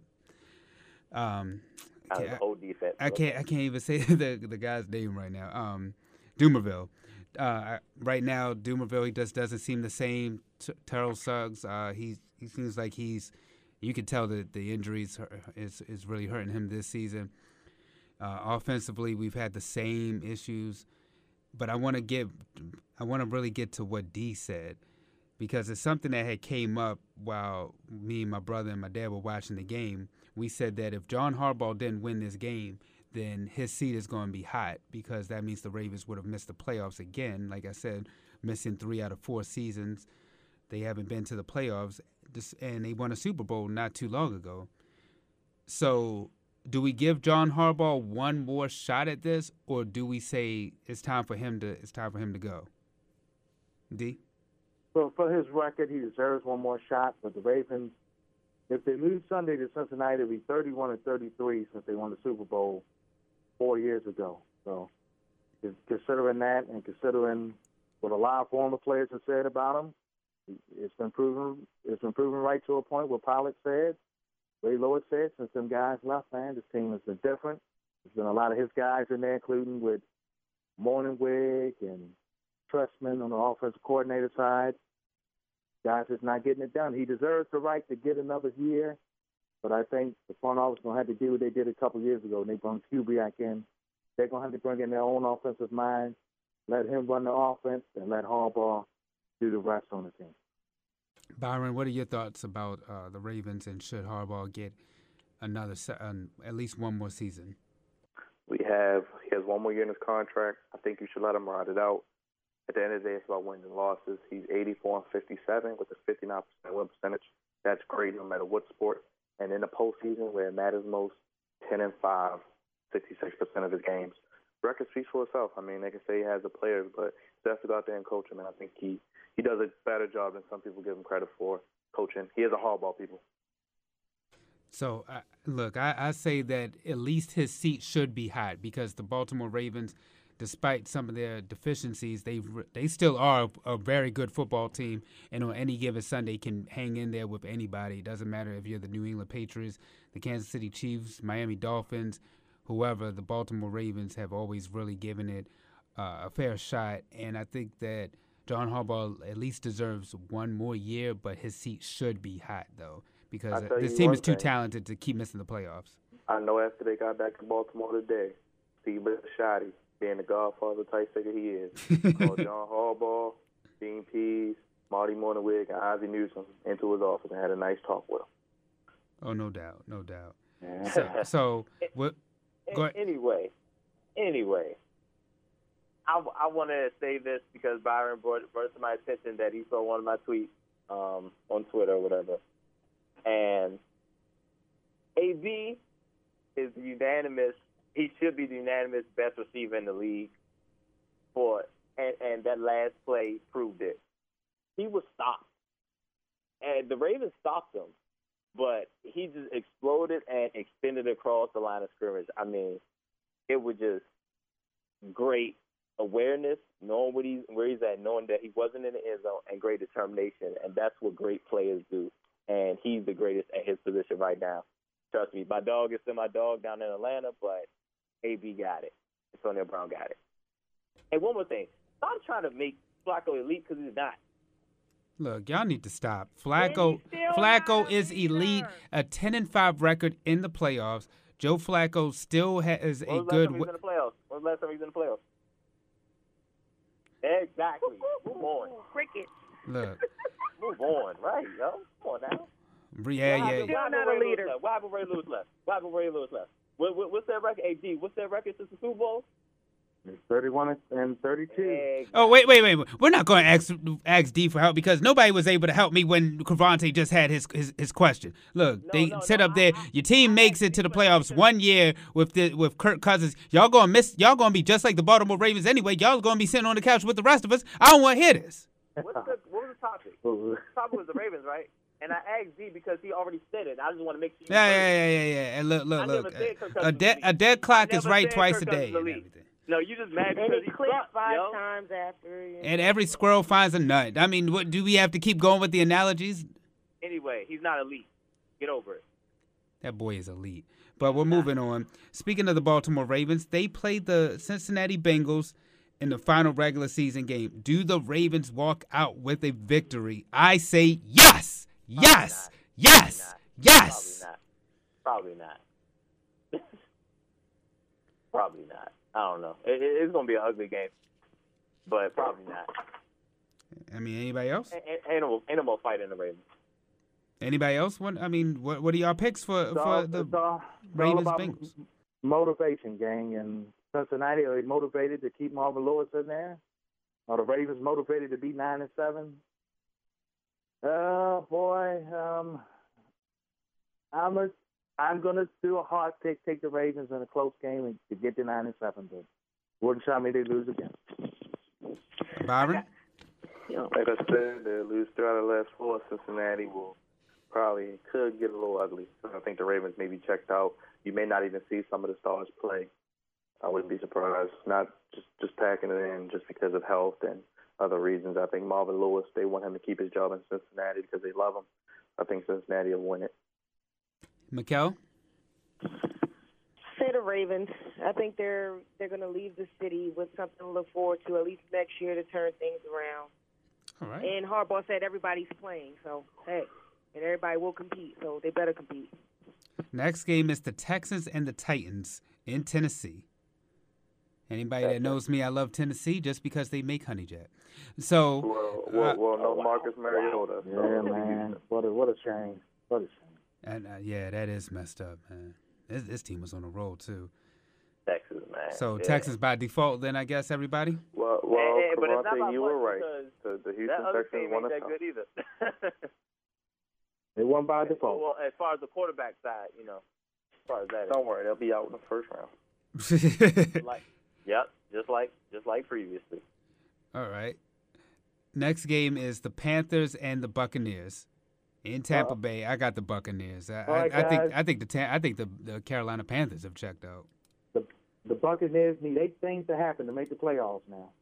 Speaker 1: um,
Speaker 3: I, I, old defense.
Speaker 1: I can't. I can't even say the the guy's name right now. Um, Dumerville. Uh, right now, Dumerville, he just doesn't seem the same. T- Terrell Suggs, uh, he he seems like he's. You can tell that the injuries is is really hurting him this season. Uh, offensively, we've had the same issues, but I want to get, I want to really get to what D said, because it's something that had came up while me and my brother and my dad were watching the game. We said that if John Harbaugh didn't win this game, then his seat is going to be hot, because that means the Ravens would have missed the playoffs again. Like I said, missing three out of four seasons. They haven't been to the playoffs, and they won a Super Bowl not too long ago. So do we give John Harbaugh one more shot at this, or do we say it's time for him to it's time for him to go? D?
Speaker 5: Well, for his record, he deserves one more shot. But the Ravens, if they lose Sunday to Cincinnati, it'll be thirty-one and thirty-three since they won the Super Bowl four years ago. So considering that, and considering what a lot of former players have said about him, it's been proven it's been proven right to a point. What Pollard said, Ray Lewis said, since them guys left, man, this team has been different. There's been a lot of his guys in there, including with Morningwig and Trustman on the offensive coordinator side. Guys is not getting it done. He deserves the right to get another year, but I think the front office is going to have to do what they did a couple years ago, and they brought Kubiak in. They're going to have to bring in their own offensive mind, let him run the offense, and let Harbaugh do the rest on the team.
Speaker 1: Byron, what are your thoughts about uh, the Ravens, and should Harbaugh get another se- um, at least one more season?
Speaker 4: We have he has one more year in his contract. I think you should let him ride it out. At the end of the day, it's about wins and losses. He's eighty-four and fifty-seven with a fifty-nine percent win percentage. That's great no matter what sport. And in the postseason, where it matters most, ten and five, sixty-six percent of his games. Record speaks for itself. I mean, they can say he has the players, but he has to go out there and coach him. And I think he, he does a better job than some people give him credit for coaching. He is a hardball, people.
Speaker 1: So, uh, look, I, I say that at least his seat should be hot because the Baltimore Ravens, despite some of their deficiencies, they they still are a, a very good football team, and on any given Sunday can hang in there with anybody. It doesn't matter if you're the New England Patriots, the Kansas City Chiefs, Miami Dolphins, whoever. The Baltimore Ravens have always really given it uh, a fair shot, and I think that John Harbaugh at least deserves one more year, but his seat should be hot, though, because this team is too
Speaker 4: thing.
Speaker 1: talented to keep missing the playoffs.
Speaker 4: I know after they got back to Baltimore today, Steve Bisciotti, being the Godfather type figure he is, called John Harbaugh, Dean Pease, Marty Morningwig, and Ozzie Newsome into his office and had a nice talk with him.
Speaker 1: Oh, no doubt, no doubt. So, so what? Go ahead.
Speaker 3: Anyway, anyway, I, I want to say this because Byron brought, brought to my attention that he saw one of my tweets um, on Twitter or whatever. And A B is the unanimous, he should be the unanimous best receiver in the league. For and, and that last play proved it. He was stopped. And the Ravens stopped him. But he just exploded and extended across the line of scrimmage. I mean, it was just great awareness, knowing what he's, where he's at, knowing that he wasn't in the end zone, and great determination. And that's what great players do. And he's the greatest at his position right now. Trust me, my dog is still my dog down in Atlanta, but A B got it. Antonio Brown got it. And one more thing. Stop trying to make Flacco elite because he's not.
Speaker 1: Look, y'all need to stop. Flacco Flacco is elite, a ten and five record in the playoffs. Joe Flacco still has a
Speaker 3: when was
Speaker 1: good
Speaker 3: When was the last time he was in the playoffs? When was the last time he was in the playoffs? Exactly. Move on.
Speaker 2: Cricket.
Speaker 1: Look.
Speaker 3: Move on, right, yo. Come on now.
Speaker 1: Yeah, yeah, yeah.
Speaker 2: Still not a leader.
Speaker 3: Why happened Ray Lewis left? Why happened Ray Lewis left? What, what, what's that record? A D, what's that record since the Super Bowl?
Speaker 5: It's thirty-one and thirty-two.
Speaker 3: Exactly.
Speaker 1: Oh, wait, wait, wait. We're not going to ask, ask D for help because nobody was able to help me when Cavante just had his his, his question. Look,
Speaker 3: No,
Speaker 1: they
Speaker 3: no,
Speaker 1: sit
Speaker 3: no,
Speaker 1: up there.
Speaker 3: I- I-
Speaker 1: Your team
Speaker 3: I
Speaker 1: makes it to the
Speaker 3: actually
Speaker 1: playoffs
Speaker 3: questioned-
Speaker 1: one year with the, with Kirk Cousins. Y'all going to miss. Y'all going to be just like the Baltimore Ravens anyway. Y'all going to be sitting on the couch with the rest of us. I don't want to hear this.
Speaker 3: What's the, what was the topic? The topic was the Ravens, right? And I asked D because he already said it. I just want to make sure you
Speaker 1: Yeah,
Speaker 3: heard
Speaker 1: yeah,
Speaker 3: it.
Speaker 1: yeah, yeah, yeah. And look,
Speaker 3: I
Speaker 1: look,
Speaker 3: never
Speaker 1: look.
Speaker 3: said Kirk
Speaker 1: A
Speaker 3: Cousins
Speaker 1: dead
Speaker 3: was
Speaker 1: a dead clock
Speaker 3: I
Speaker 1: is
Speaker 3: never
Speaker 1: right
Speaker 3: said
Speaker 1: twice
Speaker 3: Kirk
Speaker 1: a
Speaker 3: Cousins
Speaker 1: day.
Speaker 3: was
Speaker 1: And
Speaker 3: elite.
Speaker 1: everything.
Speaker 3: No, you just mad
Speaker 2: And
Speaker 3: because
Speaker 2: he
Speaker 3: he
Speaker 2: clicked
Speaker 3: sucked,
Speaker 2: five
Speaker 3: yo.
Speaker 2: times after. You know.
Speaker 1: And every squirrel finds a nut. I mean, what do we have to keep going with the analogies?
Speaker 3: Anyway, he's not elite. Get over it.
Speaker 1: That boy is elite. But we're moving on. Speaking of the Baltimore Ravens, they played the Cincinnati Bengals in the final regular season game. Do the Ravens walk out with a victory? I say yes, yes, yes, yes.
Speaker 3: Probably not. Probably not. Probably not. I don't know. It, it, it's going to be an ugly game, but probably not.
Speaker 1: I mean, anybody else?
Speaker 3: Ain't, ain't, no, ain't no more fight in the Ravens.
Speaker 1: Anybody else? What I mean, what what are y'all picks for
Speaker 5: It's
Speaker 1: for
Speaker 5: all,
Speaker 1: the
Speaker 5: it's all, it's all
Speaker 1: Ravens
Speaker 5: about
Speaker 1: Bengals?
Speaker 5: m- motivation, gang. And Cincinnati, are they motivated to keep Marvin Lewis in there? Are the Ravens motivated to be nine and seven? Oh boy, um, I'm a, I'm gonna do a hard pick, take the Ravens in a close game and to get to nine and seven. But wouldn't shock me they lose again.
Speaker 1: Byron?
Speaker 4: Like I said, they lose three out of the last four. Cincinnati will probably could get a little ugly. So I think the Ravens may be checked out. You may not even see some of the stars play. I wouldn't be surprised. Not just, just packing it in just because of health and other reasons. I think Marvin Lewis, they want him to keep his job in Cincinnati because they love him. I think Cincinnati will win it.
Speaker 1: Mikkel?
Speaker 2: Say the Ravens. I think they're they're going to leave the city with something to look forward to at least next year to turn things around.
Speaker 1: All right.
Speaker 2: And Harbaugh said everybody's playing, so hey, and everybody will compete, so they better compete.
Speaker 1: Next game is the Texans and the Titans in Tennessee. Anybody that knows me, I love Tennessee just because they make honey jack. So,
Speaker 4: Well, well,
Speaker 1: uh,
Speaker 4: well no Marcus Mariota.
Speaker 5: Yeah, man. What a what a shame. What a shame.
Speaker 1: And uh, yeah, that is messed up, man. This, this team was on a roll too.
Speaker 3: Texas, man.
Speaker 1: So
Speaker 3: yeah.
Speaker 1: Texas by default, then I guess everybody.
Speaker 4: Well, well,
Speaker 3: Hey, hey, but it's not
Speaker 4: Cavante,
Speaker 3: by
Speaker 4: you
Speaker 3: much
Speaker 4: were right.
Speaker 3: because
Speaker 4: The, the Houston
Speaker 3: That other
Speaker 4: Texans
Speaker 3: team
Speaker 4: won
Speaker 3: ain't
Speaker 4: the
Speaker 3: that
Speaker 4: South.
Speaker 3: good either.
Speaker 5: They won by default.
Speaker 3: Well, as far as the quarterback side, you know, as far as that.
Speaker 4: Don't worry, they'll be out in the first round.
Speaker 3: Like, yep, just like just like previously.
Speaker 1: All right. Next game is the Panthers and the Buccaneers in Tampa
Speaker 5: Uh,
Speaker 1: Bay. I got the Buccaneers. I,
Speaker 5: all right,
Speaker 1: I, I think
Speaker 5: guys.
Speaker 1: I think the Tam- I think the, the Carolina Panthers have checked out.
Speaker 5: The the Buccaneers need eight things to happen to make the playoffs now.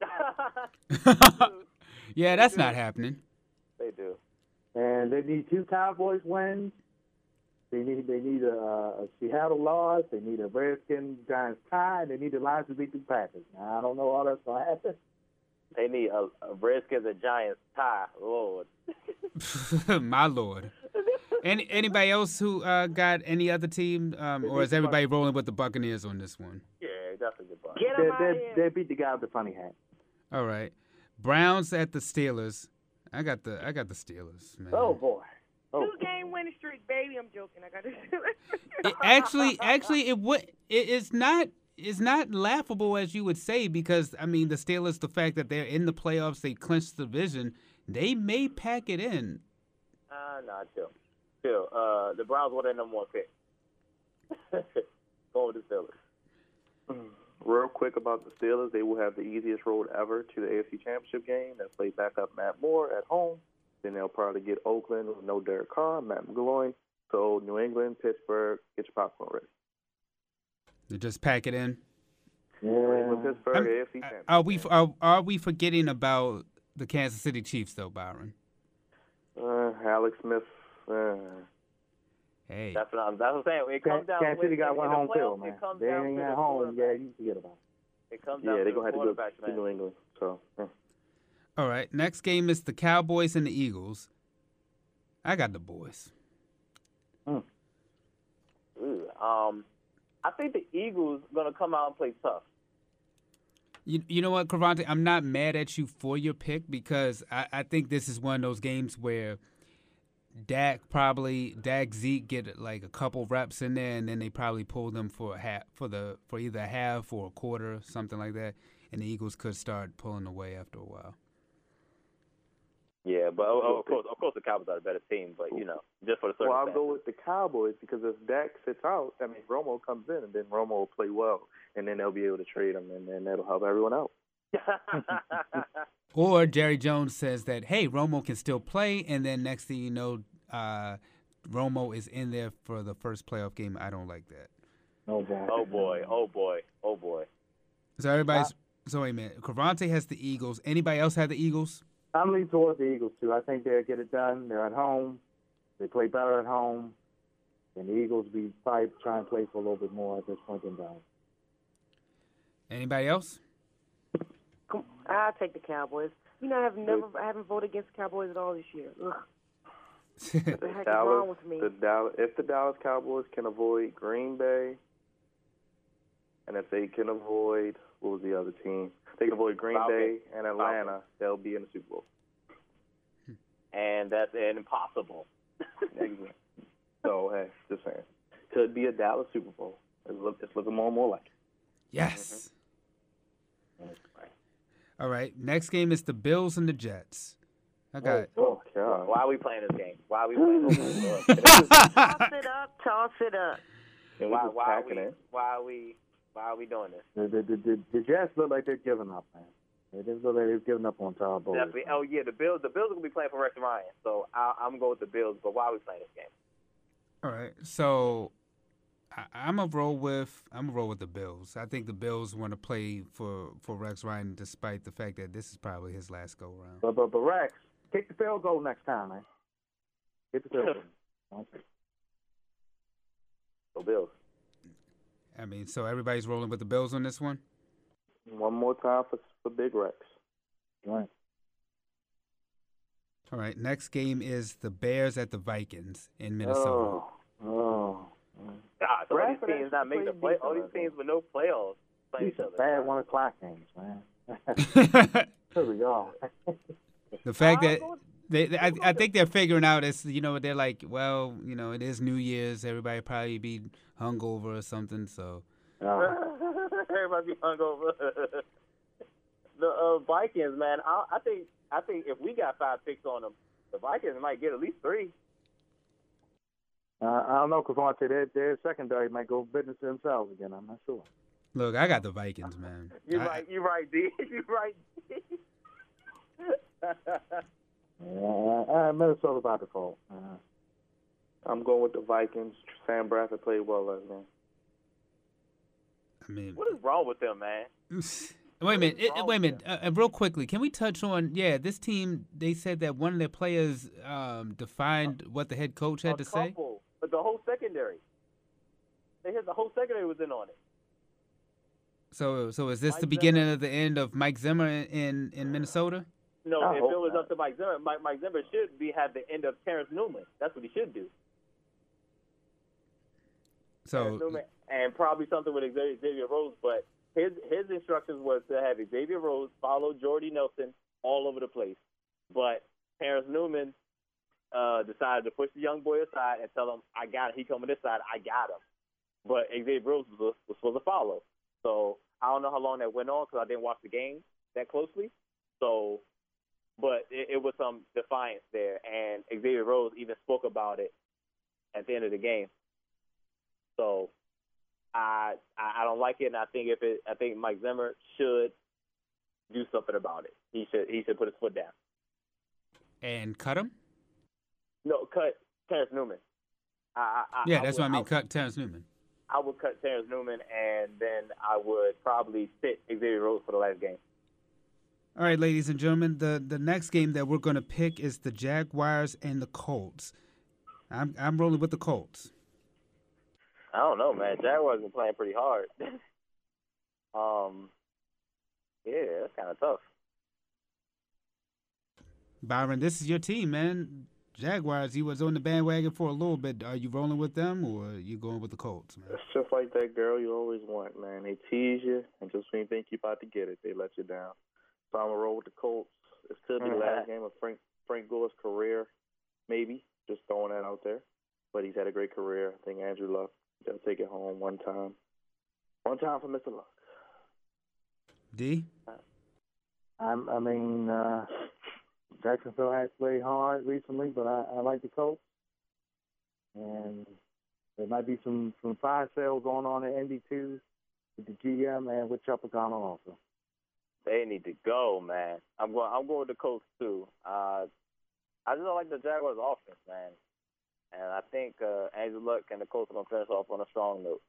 Speaker 1: Yeah, that's not happening.
Speaker 3: They do.
Speaker 5: And they need two Cowboys wins. They need they need a, a Seattle loss. They need a Redskins Giants tie. And they need the Lions to beat the Packers. Now, I don't know how that's going to happen.
Speaker 3: They need a, a Redskins and Giants tie. Lord.
Speaker 1: My lord. Any anybody else who uh, got any other team, um, or is everybody rolling with the Buccaneers on this one?
Speaker 3: Yeah, definitely good buy.
Speaker 2: Get
Speaker 5: They,
Speaker 2: him out of
Speaker 5: they,
Speaker 2: here.
Speaker 5: they beat the guy with the funny hat.
Speaker 1: All right. Browns at the Steelers. I got the I got the Steelers, man.
Speaker 5: Oh, boy. Oh,
Speaker 2: Two game winning streak, baby. I'm joking. I got this.
Speaker 1: It actually, actually, it would. It is not. It's not laughable as you would say because I mean the Steelers. The fact that they're in the playoffs, they clinched the division. They may pack it in.
Speaker 3: Uh, nah, chill. Chill. Uh, the Browns were their number one pick. Going with the Steelers.
Speaker 4: Real quick about the Steelers, they will have the easiest road ever to the A F C Championship game. They'll play backup Matt Moore at home. Then they'll probably get Oakland with no Derek Carr, Matt McGloin. So New England, Pittsburgh, get your popcorn ready.
Speaker 1: They just pack it in.
Speaker 4: New England,
Speaker 5: yeah.
Speaker 4: Pittsburgh,
Speaker 1: I'm-
Speaker 4: A F C Championship.
Speaker 1: Are we are, are we forgetting about the Kansas City Chiefs though, Byron?
Speaker 4: Uh, Alex Smith. Uh,
Speaker 1: Hey,
Speaker 3: That's what I'm. That's what I'm saying. It comes
Speaker 5: Kansas
Speaker 3: down.
Speaker 5: City
Speaker 3: when-
Speaker 5: got
Speaker 3: in
Speaker 5: one
Speaker 3: the
Speaker 5: home
Speaker 3: playoffs,
Speaker 5: field, man.
Speaker 3: It comes
Speaker 5: They
Speaker 3: down
Speaker 5: ain't
Speaker 3: to the
Speaker 5: at home.
Speaker 3: quarterback.
Speaker 5: Yeah, you forget about it.
Speaker 3: It comes down
Speaker 4: yeah,
Speaker 3: to
Speaker 4: they're
Speaker 3: the
Speaker 4: going to have to go
Speaker 3: quarterback,
Speaker 4: to
Speaker 3: man.
Speaker 4: New England. So, yeah.
Speaker 1: all right. Next game is the Cowboys and the Eagles. I got the boys.
Speaker 3: Ooh, um, I think the Eagles gonna come out and play tough.
Speaker 1: You, you know what, Cavante? I'm not mad at you for your pick because I, I think this is one of those games where Dak probably Dak Zeke get like a couple reps in there, and then they probably pull them for a half for the for either a half or a quarter, something like that, and the Eagles could start pulling away after a while.
Speaker 3: Yeah, but oh, oh, of course, of course, the Cowboys are a better team. But you know, just for the
Speaker 4: Well, I'll
Speaker 3: circumstances.
Speaker 4: go with the Cowboys because if Dak sits out, I mean, Romo comes in, and then Romo will play well, and then they'll be able to trade him, and then that'll help everyone out.
Speaker 1: Or Jerry Jones says that, hey, Romo can still play, and then next thing you know, uh, Romo is in there for the first playoff game. I don't like that.
Speaker 5: No, boy.
Speaker 3: Oh boy! Oh boy! Oh boy!
Speaker 1: So everybody's so wait a minute. Cavante has the Eagles. Anybody else have the Eagles?
Speaker 5: I'm leaning towards the Eagles, too. I think they'll get it done. They're at home. They play better at home. And the Eagles be probably trying to play for a little bit more at this point in time.
Speaker 1: Anybody else?
Speaker 2: Come- I'll take the Cowboys. You know, I've never, I haven't voted against the Cowboys at all this year. Ugh. What the heck is
Speaker 4: Dallas,
Speaker 2: wrong with me?
Speaker 4: the Dallas, if the Dallas Cowboys can avoid Green Bay, and if they can avoid, what was the other team? They can avoid Green
Speaker 3: Falcons.
Speaker 4: Bay and Atlanta, they'll be in the Super Bowl.
Speaker 3: And that's an impossible.
Speaker 4: Exactly. So, hey, just saying. Could be a Dallas Super Bowl. It's, look, it's looking more and more like it.
Speaker 1: Yes. All right. Next game is the Bills and the Jets. I got.
Speaker 4: Oh, God.
Speaker 3: Why are we playing this game? Why are we playing this game?
Speaker 2: Toss it up, toss it up.
Speaker 4: And
Speaker 3: why,
Speaker 4: we're just
Speaker 3: why are
Speaker 4: packing
Speaker 3: we?
Speaker 4: it.
Speaker 3: Why are we? Why are we doing this?
Speaker 5: The, the, the, the, the Jets look like they're giving up, man. They just look like they're giving up on Todd Bowles.
Speaker 3: Definitely. Oh yeah, the Bills. The Bills are gonna be playing for Rex Ryan, so I, I'm going with the Bills. But why are we playing this game?
Speaker 1: All right. So I, I'm a roll with. I'm a roll with the Bills. I think the Bills want to play for for Rex Ryan, despite the fact that this is probably his last go round.
Speaker 5: But, but, but Rex, kick the field goal next time, man. Get the field goal.
Speaker 3: So Bills.
Speaker 1: I mean, so everybody's rolling with the Bills on this one.
Speaker 4: One more time for, for Big Rex.
Speaker 5: Right.
Speaker 1: All right. Next game is the Bears at the Vikings in Minnesota.
Speaker 5: Oh, oh.
Speaker 3: God, so all
Speaker 4: Bradford
Speaker 3: these teams not
Speaker 4: actually
Speaker 3: making the
Speaker 4: played
Speaker 3: play. All these
Speaker 4: decent,
Speaker 3: teams with no playoffs playing
Speaker 5: These
Speaker 3: each
Speaker 5: are
Speaker 3: other.
Speaker 5: bad one o'clock games, man. Here we go.
Speaker 1: The fact that They, they I, I think they're figuring out. It's you know they're like, well, you know, it is New Year's. Everybody probably be hungover or something. So
Speaker 5: Uh,
Speaker 3: Everybody be hungover. the uh, Vikings, man. I, I think I think if we got five picks on them, the Vikings might get at least three.
Speaker 5: uh, I don't know, because their, their secondary might go business themselves again. I'm not sure.
Speaker 1: look, I got the Vikings, man.
Speaker 3: You're
Speaker 1: I-
Speaker 3: right. You're right, D. You're right. D.
Speaker 5: Uh, uh, Minnesota by default. Uh,
Speaker 4: I'm going with the Vikings. Sam Bradford played well last game.
Speaker 1: I mean,
Speaker 3: What is wrong with them, man?
Speaker 1: wait a minute.
Speaker 3: What is
Speaker 1: uh,
Speaker 3: wrong
Speaker 1: Wait a
Speaker 3: with
Speaker 1: minute. Uh, uh, real quickly, can we touch on? Yeah, this team. They said that one of their players um, defined what the head coach had
Speaker 3: a
Speaker 1: to say.
Speaker 3: couple, but the whole secondary. They had the whole secondary was in on it.
Speaker 1: So, so is this
Speaker 3: Mike
Speaker 1: the beginning of the end of Mike Zimmer in in, in Minnesota?
Speaker 3: No,
Speaker 4: I
Speaker 3: if
Speaker 4: hope
Speaker 3: it was
Speaker 4: not.
Speaker 3: up to Mike Zimmer, Mike, Mike Zimmer should be have the end of Terrence Newman. That's what he should do. Terrence
Speaker 1: So,
Speaker 3: Newman, and probably something with Xavier, Xavier Rhodes. But his his instructions was to have Xavier Rhodes follow Jordy Nelson all over the place. But Terrence Newman uh, decided to push the young boy aside and tell him, "I got it. He coming this side. I got him." But Xavier Rhodes was, was supposed to follow. So I don't know how long that went on because I didn't watch the game that closely. So, but it, it was some defiance there, and Xavier Rhodes even spoke about it at the end of the game. So I I, I don't like it, and I think if it I think Mike Zimmer should do something about it. He should he should put his foot down.
Speaker 1: and cut him.
Speaker 3: No, cut Terrence Newman. I, I,
Speaker 1: Yeah,
Speaker 3: I
Speaker 1: that's
Speaker 3: would,
Speaker 1: what I mean.
Speaker 3: I,
Speaker 1: Cut Terrence Newman.
Speaker 3: I would cut Terrence Newman, and then I would probably sit Xavier Rhodes for the last game.
Speaker 1: All right, ladies and gentlemen, the, the next game that we're going to pick is the Jaguars and the Colts. I'm I'm rolling with the Colts.
Speaker 3: I don't know, man. Jaguars been playing pretty hard. um, yeah, that's kind of tough.
Speaker 1: Byron, this is your team, man. Jaguars, you was on the bandwagon for a little bit. Are you rolling with them or are you going with the Colts, man?
Speaker 4: It's just like that girl you always want, man. They tease you, and just when you think you're about to get it, they let you down. So I'm going to roll with the Colts. It could be the last game of Frank Frank Gore's career, maybe. Just throwing that out there. But he's had a great career. I think Andrew Luck, they'll take it home one time. One time for Mister Luck.
Speaker 1: D?
Speaker 5: I'm, I mean, uh, Jacksonville has played hard recently, but I, I like the Colts. And there might be some, some fire sales going on at N B two with the G M and with Chupacano also.
Speaker 3: They need to go, man. I'm going. I'm going with the Colts too. Uh, I just don't like the Jaguars' offense, man. And I think uh, Andrew Luck and the Colts are going to finish off on a strong note.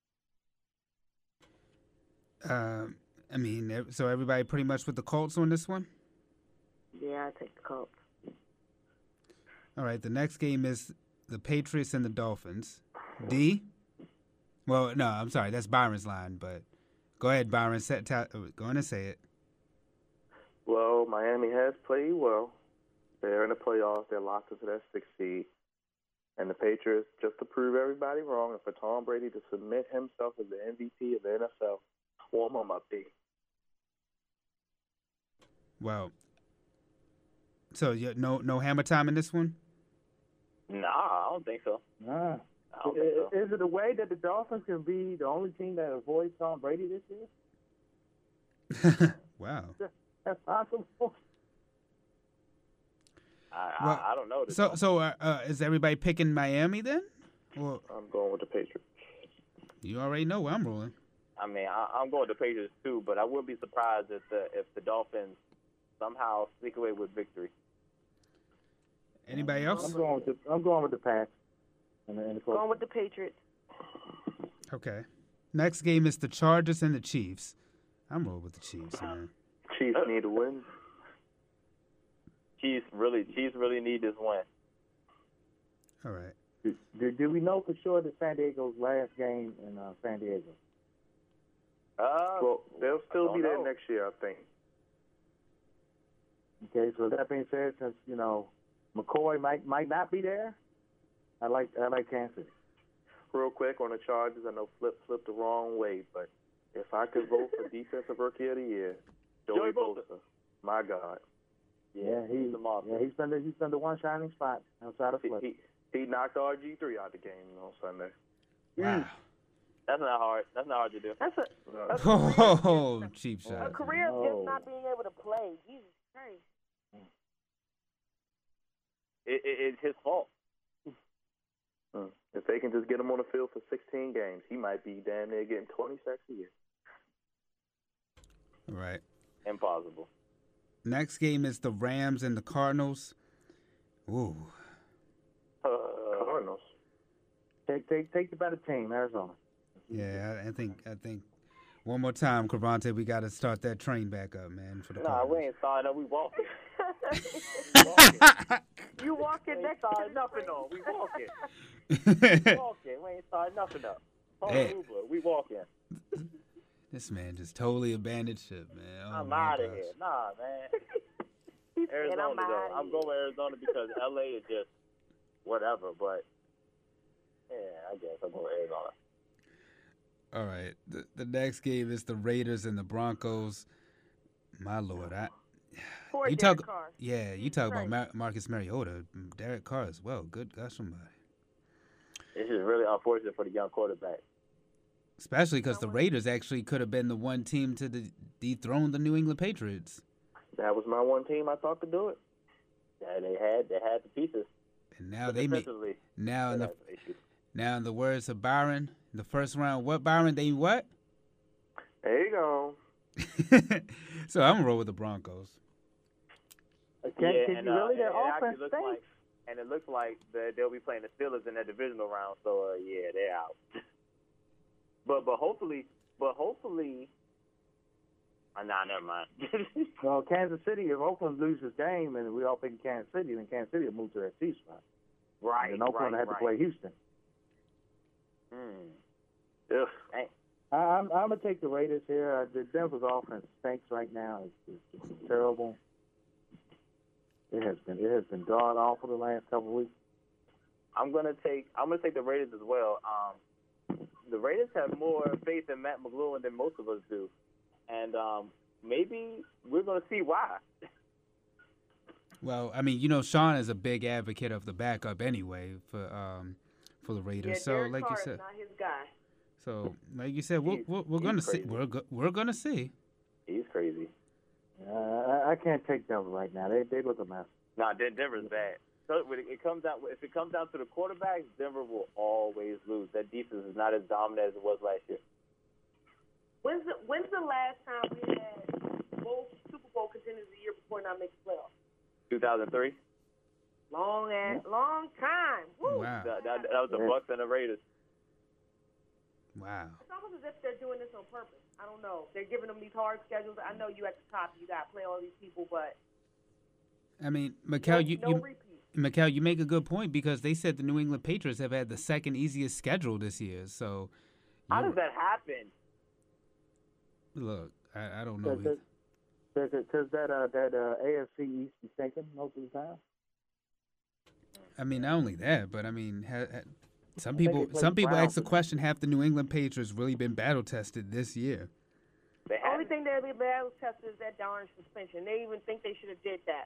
Speaker 1: Um, I mean, ev- so everybody pretty much with the Colts on this one?
Speaker 2: Yeah, I take the Colts.
Speaker 1: All right, the next game is the Patriots and the Dolphins. D? Well, no, I'm sorry. That's Byron's line, but go ahead, Byron. Set ta- go on and say it.
Speaker 4: Well, Miami has played well. They're in the playoffs. They're locked into that sixth seed. And the Patriots, just to prove everybody wrong, and for Tom Brady to submit himself as the M V P of the N F L, warm him up, D.
Speaker 1: Well, so you, no no hammer time in this one?
Speaker 3: Nah, I don't think so.
Speaker 5: Ah.
Speaker 3: I don't think so.
Speaker 5: Is it a way that the Dolphins can be the only team that avoids Tom Brady this year?
Speaker 1: Wow.
Speaker 5: That's possible.
Speaker 3: I,
Speaker 1: Well,
Speaker 3: I, I don't know. This
Speaker 1: So
Speaker 3: one.
Speaker 1: so uh, uh, is everybody picking Miami then? Well,
Speaker 4: I'm going with the Patriots.
Speaker 1: you already know where I'm rolling.
Speaker 3: I mean, I, I'm going to Patriots too, but I wouldn't be surprised if the if the Dolphins somehow sneak away with victory.
Speaker 1: Anybody
Speaker 5: I'm
Speaker 1: else?
Speaker 5: going with the I'm going with the Pats. And the, and the Colts.
Speaker 2: Going with the Patriots.
Speaker 1: Okay. Next game is the Chargers and the Chiefs. I'm rolling with the Chiefs, man.
Speaker 4: Chiefs need to win.
Speaker 3: Chiefs really, Chiefs really need this win.
Speaker 1: All right.
Speaker 5: Do, do, do we know for sure that San Diego's last game in uh, San Diego?
Speaker 3: Uh,
Speaker 4: Well, they'll still
Speaker 3: I
Speaker 4: be
Speaker 3: don't
Speaker 4: there
Speaker 3: know.
Speaker 4: next year, I think.
Speaker 5: Okay, so that being said, since you know McCoy might might not be there, I like I like Kansas City.
Speaker 4: Real quick on the Chargers, I know Flip flipped the wrong way, but if I could vote for Defensive Rookie of the Year, Joey
Speaker 3: Joey Bosa.
Speaker 4: Bosa. My God.
Speaker 5: Yeah, he,
Speaker 3: he's a monster.
Speaker 5: yeah, he's been the, he's been the one shining spot outside of
Speaker 4: He,
Speaker 5: Fletcher.
Speaker 4: he, he knocked R G three out the game on Sunday.
Speaker 1: Wow.
Speaker 3: That's not hard. That's not hard to do.
Speaker 2: That's a, a
Speaker 1: Oh, cheap
Speaker 2: a
Speaker 1: shot.
Speaker 2: career of
Speaker 5: No.
Speaker 2: just not being able to play. Jesus Christ.
Speaker 3: It, it, it's his fault.
Speaker 4: Hmm. If they can just get him on the field for sixteen games, he might be damn near getting twenty sacks a year.
Speaker 1: Right.
Speaker 3: Impossible.
Speaker 1: Next game is the Rams and the Cardinals. Ooh.
Speaker 3: Uh,
Speaker 4: Cardinals.
Speaker 5: Take take take the better team, Arizona.
Speaker 1: Yeah, I, I think I think one more time, Cravante, we got to start that train back up, man, for the
Speaker 3: nah,
Speaker 1: Cardinals.
Speaker 3: we ain't starting up. We walking.
Speaker 2: You walking
Speaker 3: We ain't
Speaker 2: next to
Speaker 3: starting
Speaker 2: the
Speaker 3: nothing
Speaker 2: train.
Speaker 3: on. We walking. We walking. We ain't starting nothing up. Call
Speaker 1: Hey.
Speaker 3: Uber. We walking.
Speaker 1: This man just totally abandoned ship, man. Oh,
Speaker 3: I'm
Speaker 1: my
Speaker 3: out of
Speaker 1: gosh.
Speaker 3: here. Nah, man.
Speaker 2: He said,
Speaker 3: Arizona,
Speaker 2: I'm
Speaker 3: though.
Speaker 2: outta
Speaker 3: I'm
Speaker 2: here.
Speaker 3: going to Arizona because L A is just whatever. But yeah, I guess I'm going to Arizona.
Speaker 1: All right. The, the next game is the Raiders and the Broncos. My Lord, I
Speaker 2: Poor
Speaker 1: you
Speaker 2: Derek
Speaker 1: talk
Speaker 2: Carr.
Speaker 1: yeah, you talk about
Speaker 2: Right.
Speaker 1: Mar- Marcus Mariota, Derek Carr as well. Good gosh, somebody.
Speaker 3: It's just really unfortunate for the young quarterback.
Speaker 1: Especially because the Raiders actually could have been the one team to de- dethrone the New England Patriots.
Speaker 4: That was my one team I thought could do it.
Speaker 3: Yeah, they had they had the pieces.
Speaker 1: And now
Speaker 3: But
Speaker 1: they make
Speaker 3: defensively,
Speaker 1: now
Speaker 3: they
Speaker 1: in the
Speaker 3: had some issues.
Speaker 1: now in the words of Byron, the first round, what Byron? They what?
Speaker 4: There you go.
Speaker 1: So I'm gonna roll with the Broncos.
Speaker 5: Can,
Speaker 3: yeah,
Speaker 5: can
Speaker 3: and,
Speaker 5: you
Speaker 3: uh,
Speaker 5: really?
Speaker 3: and
Speaker 5: Their
Speaker 3: it
Speaker 5: offense
Speaker 3: actually looks
Speaker 5: stinks.
Speaker 3: like, and it looks like that they'll be playing the Steelers in that divisional round. So uh, yeah, they're out. But but hopefully, but hopefully, uh, nah, never mind.
Speaker 5: Well, Kansas City, if Oakland loses game and we all pick Kansas City, then Kansas City will move to that C spot.
Speaker 3: right,
Speaker 5: And then Oakland
Speaker 3: right,
Speaker 5: had
Speaker 3: right.
Speaker 5: to play Houston.
Speaker 3: Hmm. Ugh. Dang.
Speaker 5: I, I'm, I'm going to take the Raiders here. Uh, the Denver's offense stinks right now. It's, it's, it's terrible. It has been it has been god awful the last couple of weeks.
Speaker 3: I'm gonna take I'm gonna take the Raiders as well. Um, the Raiders have more faith in Matt McGloin than most of us do, and um, maybe we're gonna see why.
Speaker 1: Well, I mean, you know, Sean is a big advocate of the backup anyway for um for the Raiders.
Speaker 2: Yeah,
Speaker 1: so,
Speaker 2: Derek
Speaker 1: like
Speaker 2: Carr
Speaker 1: you
Speaker 2: is
Speaker 1: said,
Speaker 2: not his guy.
Speaker 1: so like you said, we're
Speaker 3: He's-
Speaker 1: we're, we're
Speaker 3: he's
Speaker 1: gonna see.
Speaker 3: crazy.
Speaker 1: We're go- we're gonna see.
Speaker 3: He's crazy.
Speaker 5: Uh, I, I can't take Denver right now. They they look a mess.
Speaker 3: Nah, Den- Denver's bad. So when it it comes down, if it comes down to the quarterbacks, Denver will always lose. That defense is not as dominant as it was last year.
Speaker 2: When's the When's the last time we had both Super Bowl contenders the year before not making playoffs?
Speaker 3: two thousand three.
Speaker 2: Long ass, long time. Woo.
Speaker 1: Wow,
Speaker 3: That, that, that was the
Speaker 5: Yeah.
Speaker 3: Bucks and the Raiders.
Speaker 1: wow.
Speaker 2: It's almost as if they're doing this on purpose. I don't know. They're giving them these hard schedules. I know you at the top, you got to play all these people, but
Speaker 1: I mean,
Speaker 2: no,
Speaker 1: Mikal, you
Speaker 2: no
Speaker 1: you
Speaker 2: repeat.
Speaker 1: Mikal, you make a good point because they said the New England Patriots have had the second easiest schedule this year. So,
Speaker 3: How
Speaker 1: you-
Speaker 3: does that happen?
Speaker 1: look, I, I don't know.
Speaker 5: Because because that uh, that uh, A F C East is stinking most of the time.
Speaker 1: I mean, not only that, but I mean, ha, ha, some
Speaker 5: I think
Speaker 1: people
Speaker 5: they played
Speaker 1: some people
Speaker 5: Browns
Speaker 1: ask the
Speaker 5: in-
Speaker 1: question: have the New England Patriots really been battle tested this year?
Speaker 3: They
Speaker 2: The only
Speaker 3: haven't.
Speaker 2: thing they'll be battle tested is that darn suspension. They even think they should have did that.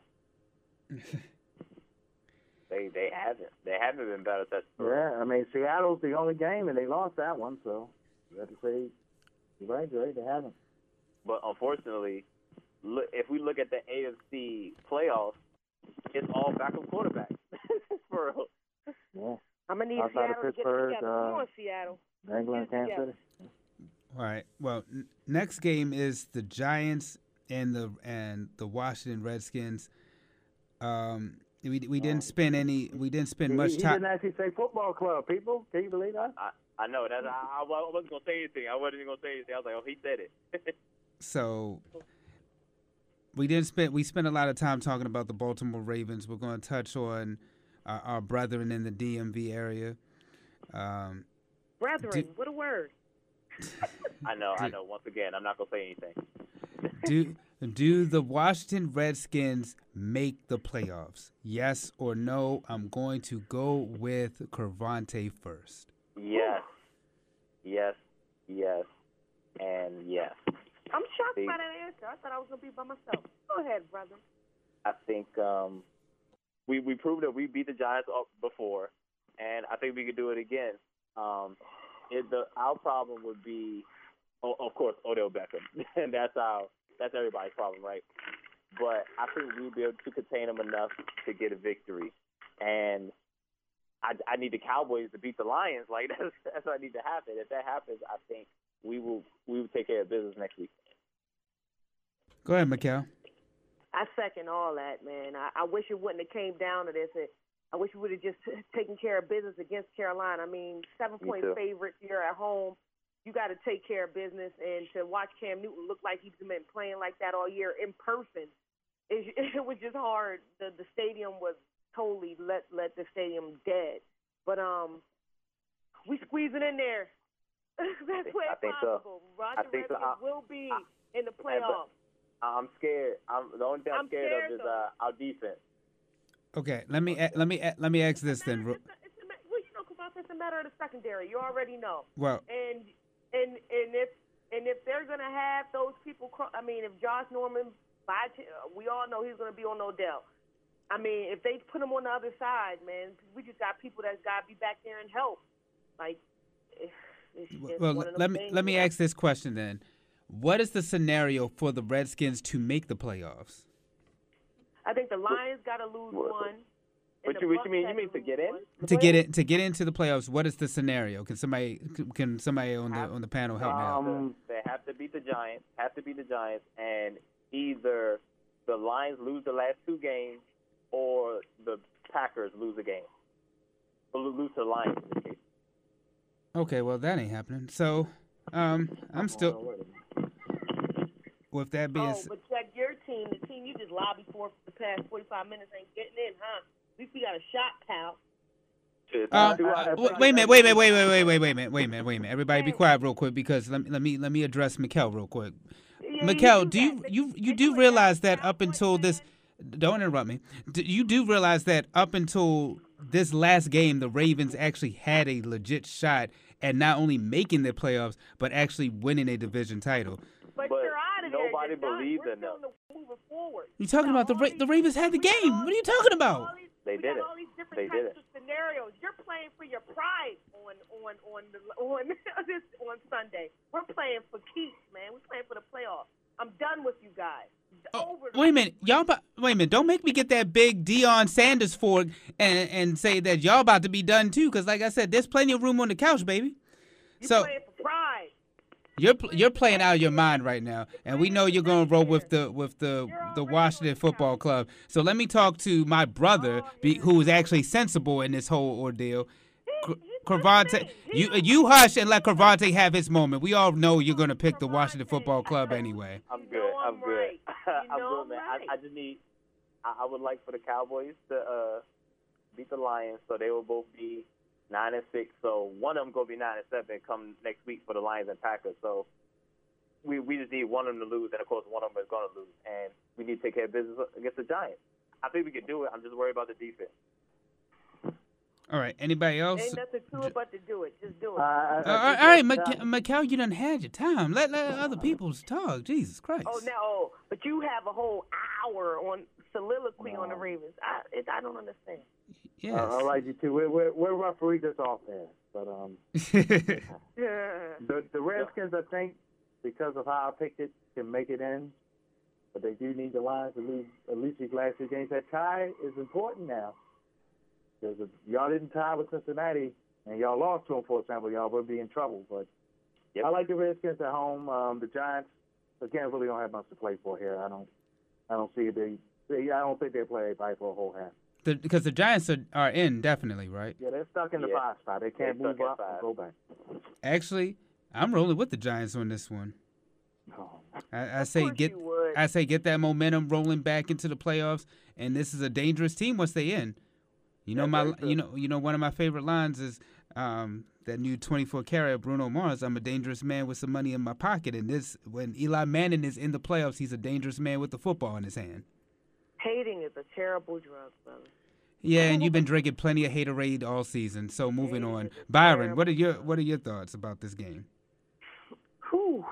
Speaker 3: They they haven't. They haven't been better tested.
Speaker 5: Yeah, I mean Seattle's the only game and they lost that one, so you have to say you're right, Dre. They haven't.
Speaker 3: But unfortunately, look, if we look at the A F C playoffs, it's all backup quarterbacks. For real.
Speaker 5: Yeah,
Speaker 2: I'm gonna need
Speaker 5: Outside of
Speaker 2: Seattle to get it
Speaker 5: Pittsburgh,
Speaker 2: together.
Speaker 5: uh,
Speaker 2: Come on, Seattle.
Speaker 5: New England,
Speaker 2: Get it
Speaker 5: Kansas City.
Speaker 1: All right. Well, n- next game is the Giants and the and the Washington Redskins. Um, we we didn't spend any. We didn't spend
Speaker 5: He,
Speaker 1: much
Speaker 5: he
Speaker 1: time.
Speaker 5: didn't actually say football club. People, can you believe that?
Speaker 3: I, I know that. I, I wasn't gonna say anything. I wasn't even gonna say anything. I was like, oh, he said it.
Speaker 1: So we didn't spend. We spent a lot of time talking about the Baltimore Ravens. We're going to touch on our, our brethren in the D M V area. Um,
Speaker 2: Brethren,
Speaker 1: Do-
Speaker 2: what a word.
Speaker 3: I know. I know. Once again, I'm not gonna say anything.
Speaker 1: do do the Washington Redskins make the playoffs? Yes or no? I'm going to go with Cravante first.
Speaker 3: Yes. Yes. Yes. And yes.
Speaker 2: I'm shocked
Speaker 3: See?
Speaker 2: by that answer. I thought I was gonna be by myself. Go ahead, brother.
Speaker 3: I think um, we we proved that we beat the Giants up before, and I think we could do it again. Um, it, the our problem would be, oh, of course, Odell Beckham, and that's our that's everybody's problem, right? But I think we'll be able to contain them enough to get a victory, and I, I need the Cowboys to beat the Lions. Like that's that's what need to happen. If that happens, I think we will we will take care of business next week.
Speaker 1: Go ahead, Mikal.
Speaker 2: I second all that, man. I, I wish it wouldn't have came down to this. It, I wish we would have just taken care of business against Carolina. I mean, seven-point favorites here at home. You got to take care of business. And to watch Cam Newton look like he's been playing like that all year in person, it, it was just hard. The, the stadium was totally let let the stadium dead. But um, we squeeze it in there. That's where it's possible.
Speaker 3: So.
Speaker 2: Roger Redskins
Speaker 3: so.
Speaker 2: will be in the playoffs.
Speaker 3: I'm scared. I'm the only thing I'm, I'm scared, scared of is uh, our defense.
Speaker 1: Okay, let me let me let me ask this then.
Speaker 2: It's a, it's a, well, you know, it's a matter of the secondary. You already know.
Speaker 1: Well,
Speaker 2: and and and if and if they're gonna have those people, I mean, if Josh Norman, we all know he's gonna be on Odell. I mean, if they put him on the other side, man, we just got people that's got to be back there and help. Like, it's, it's
Speaker 1: well, let me let me ask this question then. What is the scenario for the Redskins to make the playoffs?
Speaker 2: I think the Lions got to lose one.
Speaker 3: What you, what you mean? You mean to get in?
Speaker 1: To get in, to get into the playoffs. What is the scenario? Can somebody can somebody on the on the panel help me out?
Speaker 3: Um, they have to beat the Giants. Have to beat the Giants, and either the Lions lose the last two games, or the Packers lose a game, or lose to the Lions in this case.
Speaker 1: Okay, well that ain't happening. So, um, I'm still. With that being
Speaker 2: oh, but Jack, your team, the team you just lobbied for for the past forty-five minutes, ain't getting in, huh? At least we got a shot, pal.
Speaker 1: Um, wait a minute, wait a minute, wait, wait, wait, wait, wait a minute, wait a minute, wait a minute. Everybody, be quiet real quick because let me let me let me address Mikal real quick. Yeah, Mikal, do, do you you you do realize that up until this? Don't interrupt me. Do, you do realize that up until this last game, the Ravens actually had a legit shot at not only making the playoffs but actually winning a division title.
Speaker 2: But, but you're out of there.
Speaker 3: Nobody believes in them.
Speaker 1: You're talking about the Ra- the Ravens had the game. What are you talking about?
Speaker 2: These,
Speaker 3: they did it.
Speaker 2: All these different
Speaker 3: they
Speaker 2: types
Speaker 3: did it.
Speaker 2: Of scenarios. You're playing for your pride on on on the, on this on Sunday. We're playing for keeps, man. We're playing for the playoffs. I'm done with you guys.
Speaker 1: Oh, wait a minute, y'all. Wait a minute. Don't make me get that big Deion Sanders fork and and say that y'all about to be done too. Because like I said, there's plenty of room on the couch, baby.
Speaker 2: You're
Speaker 1: so.
Speaker 2: Playing for pride.
Speaker 1: You're you're playing out of your mind right now, and we know you're going to roll with the with the the Washington Football Club. So let me talk to my brother, be, who is actually sensible in this whole ordeal. Cravante, you you hush and let Cravante have his moment. We all know you're going to pick the Washington Football Club anyway.
Speaker 3: I'm good. I'm good. I'm good, man. I, I just need. I, I would like for the Cowboys to uh, beat the Lions, so they will both be nine and six. So one of them gonna be nine and seven come next week for the Lions and Packers. So we we just need one of them to lose, and of course one of them is gonna lose, and we need to take care of business against the Giants. I think we can do it. I'm just worried about the defense.
Speaker 1: All right. Anybody else?
Speaker 2: Ain't nothing to it but to do it. Just do it.
Speaker 5: Uh,
Speaker 1: uh, all right, Mikal, you done had your time. Let let other people talk. Jesus Christ.
Speaker 2: Oh no, oh, but you have a whole hour on soliloquy no. on the Ravens. I it, I don't understand.
Speaker 1: Yes.
Speaker 5: Uh, I like you too. We're we're, we're referee this off there, but um, the the Redskins, I think, because of how I picked it, can make it in, but they do need the Lions to lose at least these last two games. That tie is important now, because if y'all didn't tie with Cincinnati and y'all lost to them, for example, y'all would be in trouble. But yep. I like the Redskins at home. Um, the Giants, again, really don't have much to play for here. I don't, I don't see they. they I don't think they play everybody for a whole half.
Speaker 1: The, because the Giants are, are in, definitely, right?
Speaker 5: Yeah, they're stuck in the
Speaker 3: yeah.
Speaker 5: five spot. They can't
Speaker 3: they're
Speaker 5: move up and go back.
Speaker 1: Actually, I'm rolling with the Giants on this one.
Speaker 5: Oh.
Speaker 1: I, I say get, I say get that momentum rolling back into the playoffs, and this is a dangerous team once they in. You know
Speaker 3: yeah,
Speaker 1: my, you know, you know one of my favorite lines is um, that new twenty-four karat of Bruno Mars. I'm a dangerous man with some money in my pocket, and this when Eli Manning is in the playoffs, he's a dangerous man with the football in his hand.
Speaker 2: Hating is a terrible drug, brother.
Speaker 1: Yeah, and you've been drinking plenty of Haterade all season. So moving on, Byron, what are your what are your thoughts about this game?
Speaker 2: Whew.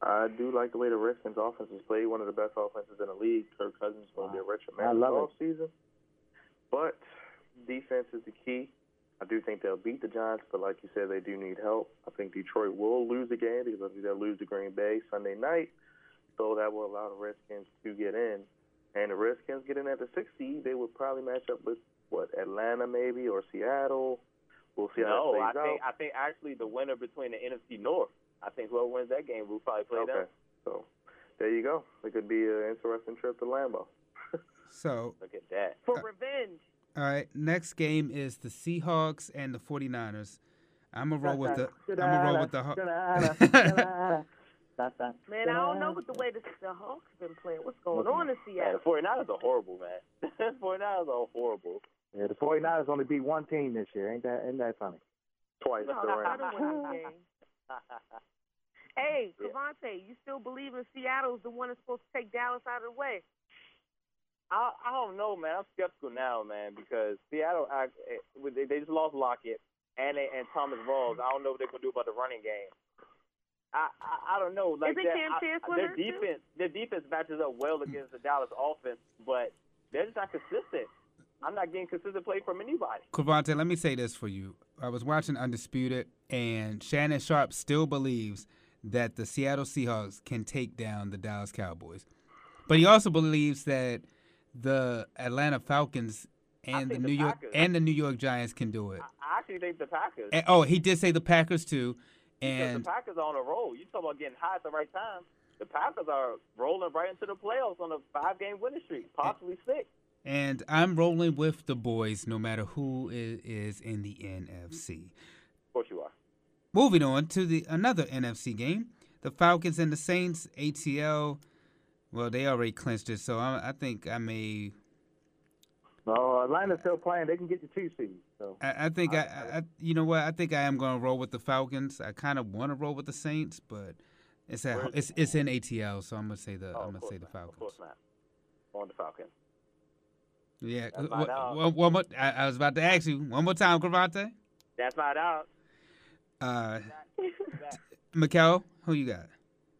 Speaker 4: I do like the way the Redskins offense is played. One of the best offenses in the league. Kirk Cousins is going to be a richer man
Speaker 5: I love
Speaker 4: this offseason. But defense is the key. I do think they'll beat the Giants, but like you said, they do need help. I think Detroit will lose the game because I think they'll lose to Green Bay Sunday night. So that will allow the Redskins to get in. And the Redskins get in at the sixth seed, they would probably match up with, what, Atlanta maybe or Seattle. We'll see how
Speaker 3: No,
Speaker 4: that
Speaker 3: I
Speaker 4: plays
Speaker 3: think
Speaker 4: out.
Speaker 3: I think actually the winner between the N F C North. I think whoever wins that game will probably play
Speaker 4: Okay.
Speaker 3: them.
Speaker 4: So there you go. It could be an interesting trip to Lambeau.
Speaker 1: So,
Speaker 3: Look at that.
Speaker 2: For revenge.
Speaker 1: all right, next game is the Seahawks and the 49ers. I'm going to roll with the I'm going to roll with the Haw-
Speaker 2: Man, I don't know what the way the, the Hawks been playing. What's going on in
Speaker 3: Man,
Speaker 2: Seattle?
Speaker 3: the 49ers are horrible, man. the 49ers are horrible.
Speaker 5: Yeah, the 49ers only beat one team this year. Ain't that ain't that funny?
Speaker 4: Twice.
Speaker 2: No,
Speaker 4: the
Speaker 2: I
Speaker 4: Rams.
Speaker 2: don't win this game. Hey, Cavante, you still believe in Seattle's the one that's supposed to take Dallas out of the way?
Speaker 3: I, I don't know, man. I'm skeptical now, man, because Seattle, I, they, they just lost Lockett and they, and Thomas Rawls. I don't know what they're gonna do about the running game. I I, I don't know. Like
Speaker 2: Isn't
Speaker 3: that,
Speaker 2: Cam
Speaker 3: I,
Speaker 2: Chancellor
Speaker 3: their
Speaker 2: hurt too?
Speaker 3: defense, their defense matches up well against the Dallas offense, but they're just not consistent. I'm not getting consistent play from anybody.
Speaker 1: Cavante, let me say this for you. I was watching Undisputed, and Shannon Sharp still believes that the Seattle Seahawks can take down the Dallas Cowboys. But he also believes that the Atlanta Falcons and the
Speaker 3: think
Speaker 1: New
Speaker 3: the
Speaker 1: York
Speaker 3: Packers-
Speaker 1: and the New York Giants can do it.
Speaker 3: I actually think the Packers.
Speaker 1: And, oh, he did say the Packers too.
Speaker 3: Because
Speaker 1: And
Speaker 3: the Packers are on a roll. You talk about getting high at the right time. The Packers are rolling right into the playoffs on a five-game winning streak, possibly six.
Speaker 1: and I'm rolling with the boys no matter who is, is in the N F C.
Speaker 3: Of course you are.
Speaker 1: Moving on to the another N F C game, the Falcons and the Saints. A T L, well, they already clinched it, so I, I think I may.
Speaker 5: No, Atlanta's still playing. They can get the two seed. So
Speaker 1: I, I think I, I, you know what? I think I am going to roll with the Falcons. I kind of want to roll with the Saints, but it's at,
Speaker 3: Where's
Speaker 1: it's it's in A T L, so I'm gonna say the
Speaker 3: Oh,
Speaker 1: I'm
Speaker 3: of
Speaker 1: gonna
Speaker 3: course
Speaker 1: say the
Speaker 3: not.
Speaker 1: Falcons.
Speaker 3: Of course not. On the Falcons.
Speaker 1: Yeah.
Speaker 3: That's
Speaker 1: One,
Speaker 3: my dog.
Speaker 1: one, one more. I, I was about to ask you one more time, Cravante.
Speaker 3: That's my dog.
Speaker 1: Uh,
Speaker 3: That-
Speaker 1: Mikel, who you got?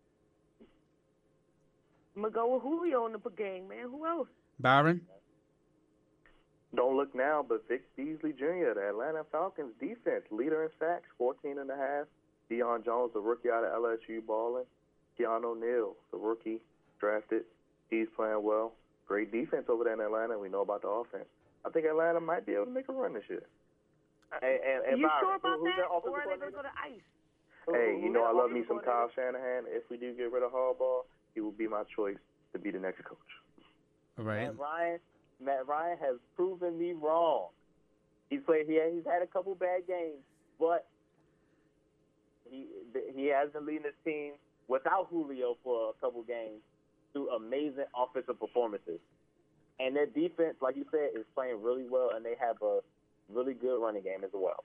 Speaker 2: I'm going to go with Julio in the game, man. Who else?
Speaker 1: Byron.
Speaker 4: Don't look now, but Vic Beasley Junior, the Atlanta Falcons defense, leader in sacks, fourteen and a half. Deion Jones, the rookie out of L S U, balling. Keanu Neal, the rookie, drafted. He's playing well. Great defense over there in Atlanta. We know about the offense. I think Atlanta might be able to make a run this year.
Speaker 3: And, and, and
Speaker 2: you
Speaker 3: Byron,
Speaker 2: sure about
Speaker 3: who, who's
Speaker 2: that?
Speaker 3: their offensive
Speaker 2: Or are they going to
Speaker 3: coordinator?
Speaker 2: go to ice?
Speaker 3: Who-
Speaker 4: Hey,
Speaker 3: who-
Speaker 4: you
Speaker 3: who's
Speaker 4: know I
Speaker 3: their
Speaker 4: love me
Speaker 3: offensive
Speaker 4: some Kyle
Speaker 3: coordinator?
Speaker 4: Shanahan. If we do get rid of Harbaugh, he will be my choice to be the next coach.
Speaker 1: All right.
Speaker 3: Matt Ryan, Matt Ryan has proven me wrong. He's played. He he's had a couple bad games, but he he has been leading his team without Julio for a couple games through amazing offensive performances. And their defense, like you said, is playing really well, and they have a really good running game as well.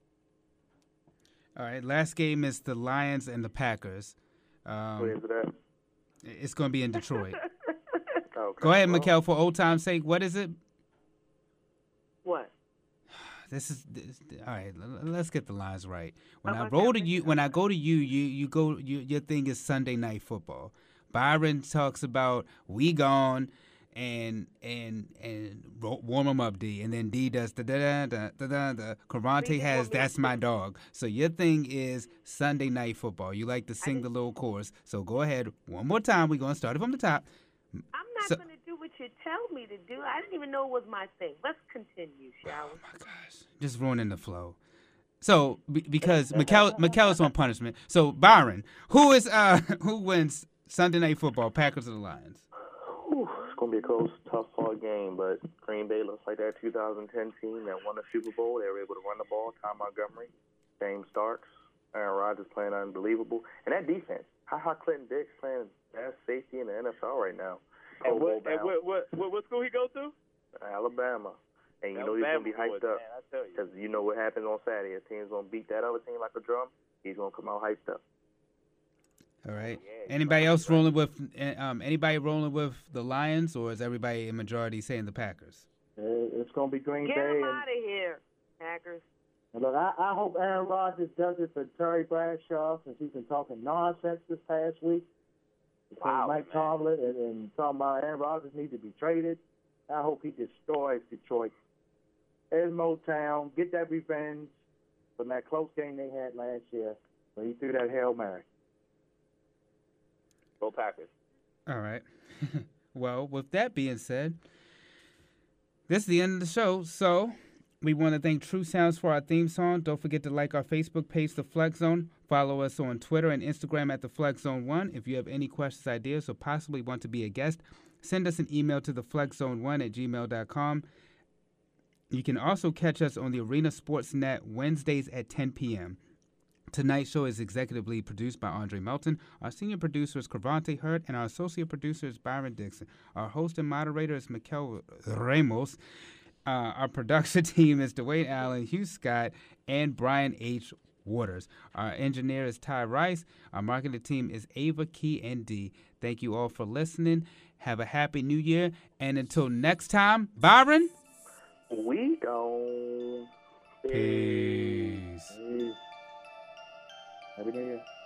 Speaker 1: All right. Last game is the Lions and the Packers. Um,
Speaker 4: Where's it at?
Speaker 1: it's going to be in Detroit.
Speaker 4: Okay.
Speaker 1: Go ahead,
Speaker 4: Well,
Speaker 1: Mikel. For old time's sake, what is it?
Speaker 2: What?
Speaker 1: This is this, all right. l- Let's get the lines right. When
Speaker 2: Oh,
Speaker 1: I
Speaker 2: okay,
Speaker 1: roll to
Speaker 2: okay.
Speaker 1: you, when I go to you, you you go. You, your thing is Sunday night football. Byron talks about we gone, and and and ro- warm them up, D, and then D does da da da da da da. Karante
Speaker 2: See,
Speaker 1: has
Speaker 2: what me-
Speaker 1: that's my dog. So your thing is Sunday night football. You like to sing the little chorus. So go ahead one more time. We're gonna start it from the top.
Speaker 2: I'm not
Speaker 1: So-
Speaker 2: going to do what you tell me to do. I didn't even know it was my thing. Let's continue, shall we?
Speaker 1: Oh my gosh, just ruining the flow. So be, because Mikel Mikel is on punishment. So Byron, who is uh who wins Sunday night football? Packers or the Lions?
Speaker 4: Whew, it's going to be a close, tough, hard game, but Green Bay looks like that two thousand ten team that won the Super Bowl. They were able to run the ball. Ty Montgomery, James Starks, Aaron Rodgers playing unbelievable. And that defense, how how Clinton Dix playing best safety in the N F L right now. Pro
Speaker 3: And
Speaker 4: Bowl
Speaker 3: what, and
Speaker 4: bound.
Speaker 3: what, what, what, what school he go to?
Speaker 4: Alabama. And you know he's going to be
Speaker 3: Alabama
Speaker 4: hyped
Speaker 3: boys,
Speaker 4: up
Speaker 3: man, I tell you.
Speaker 4: because you know what happens on Saturday. A team's going to beat that other team like a drum. He's going to come out hyped up.
Speaker 1: All right.
Speaker 3: Yeah,
Speaker 1: Anybody
Speaker 3: right,
Speaker 1: else
Speaker 3: right.
Speaker 1: rolling with uh, um anybody rolling with the Lions, or is everybody in majority saying the Packers?
Speaker 5: uh, it's going to be Green
Speaker 2: Get
Speaker 5: Bay.
Speaker 2: him
Speaker 5: And,
Speaker 2: out of here, Packers.
Speaker 5: And look, I, I hope Aaron Rodgers does it for Terry Bradshaw since he's been talking nonsense this past week. Between
Speaker 3: Wow,
Speaker 5: Mike
Speaker 3: man.
Speaker 5: Tomlin and, and talking about Aaron Rodgers needs to be traded. I hope he destroys Detroit. As Motown, get that revenge from that close game they had last year when he threw that Hail Mary.
Speaker 3: Go Packers.
Speaker 1: All right. Well, with that being said, this is the end of the show. So we want to thank True Sounds for our theme song. Don't forget to like our Facebook page, The Flex Zone. Follow us on Twitter and Instagram at The Flex Zone one. If you have any questions, ideas, or possibly want to be a guest, send us an email to the flex zone one at gmail dot com. You can also catch us on the Arena Sports Net Wednesdays at ten p.m. Tonight's show is executively produced by Andre Melton. Our senior producer is Cravante Hurt, and our associate producer is Byron Dixon. Our host and moderator is Mikel Ramos. Uh, our production team is Dwayne Allen, Hugh Scott, and Brian H. Waters. Our engineer is Ty Rice. Our marketing team is Ava Key and D. Thank you all for listening. Have a happy new year. And until next time, Byron.
Speaker 4: We go.
Speaker 1: Peace.
Speaker 5: Peace. Happy New Year.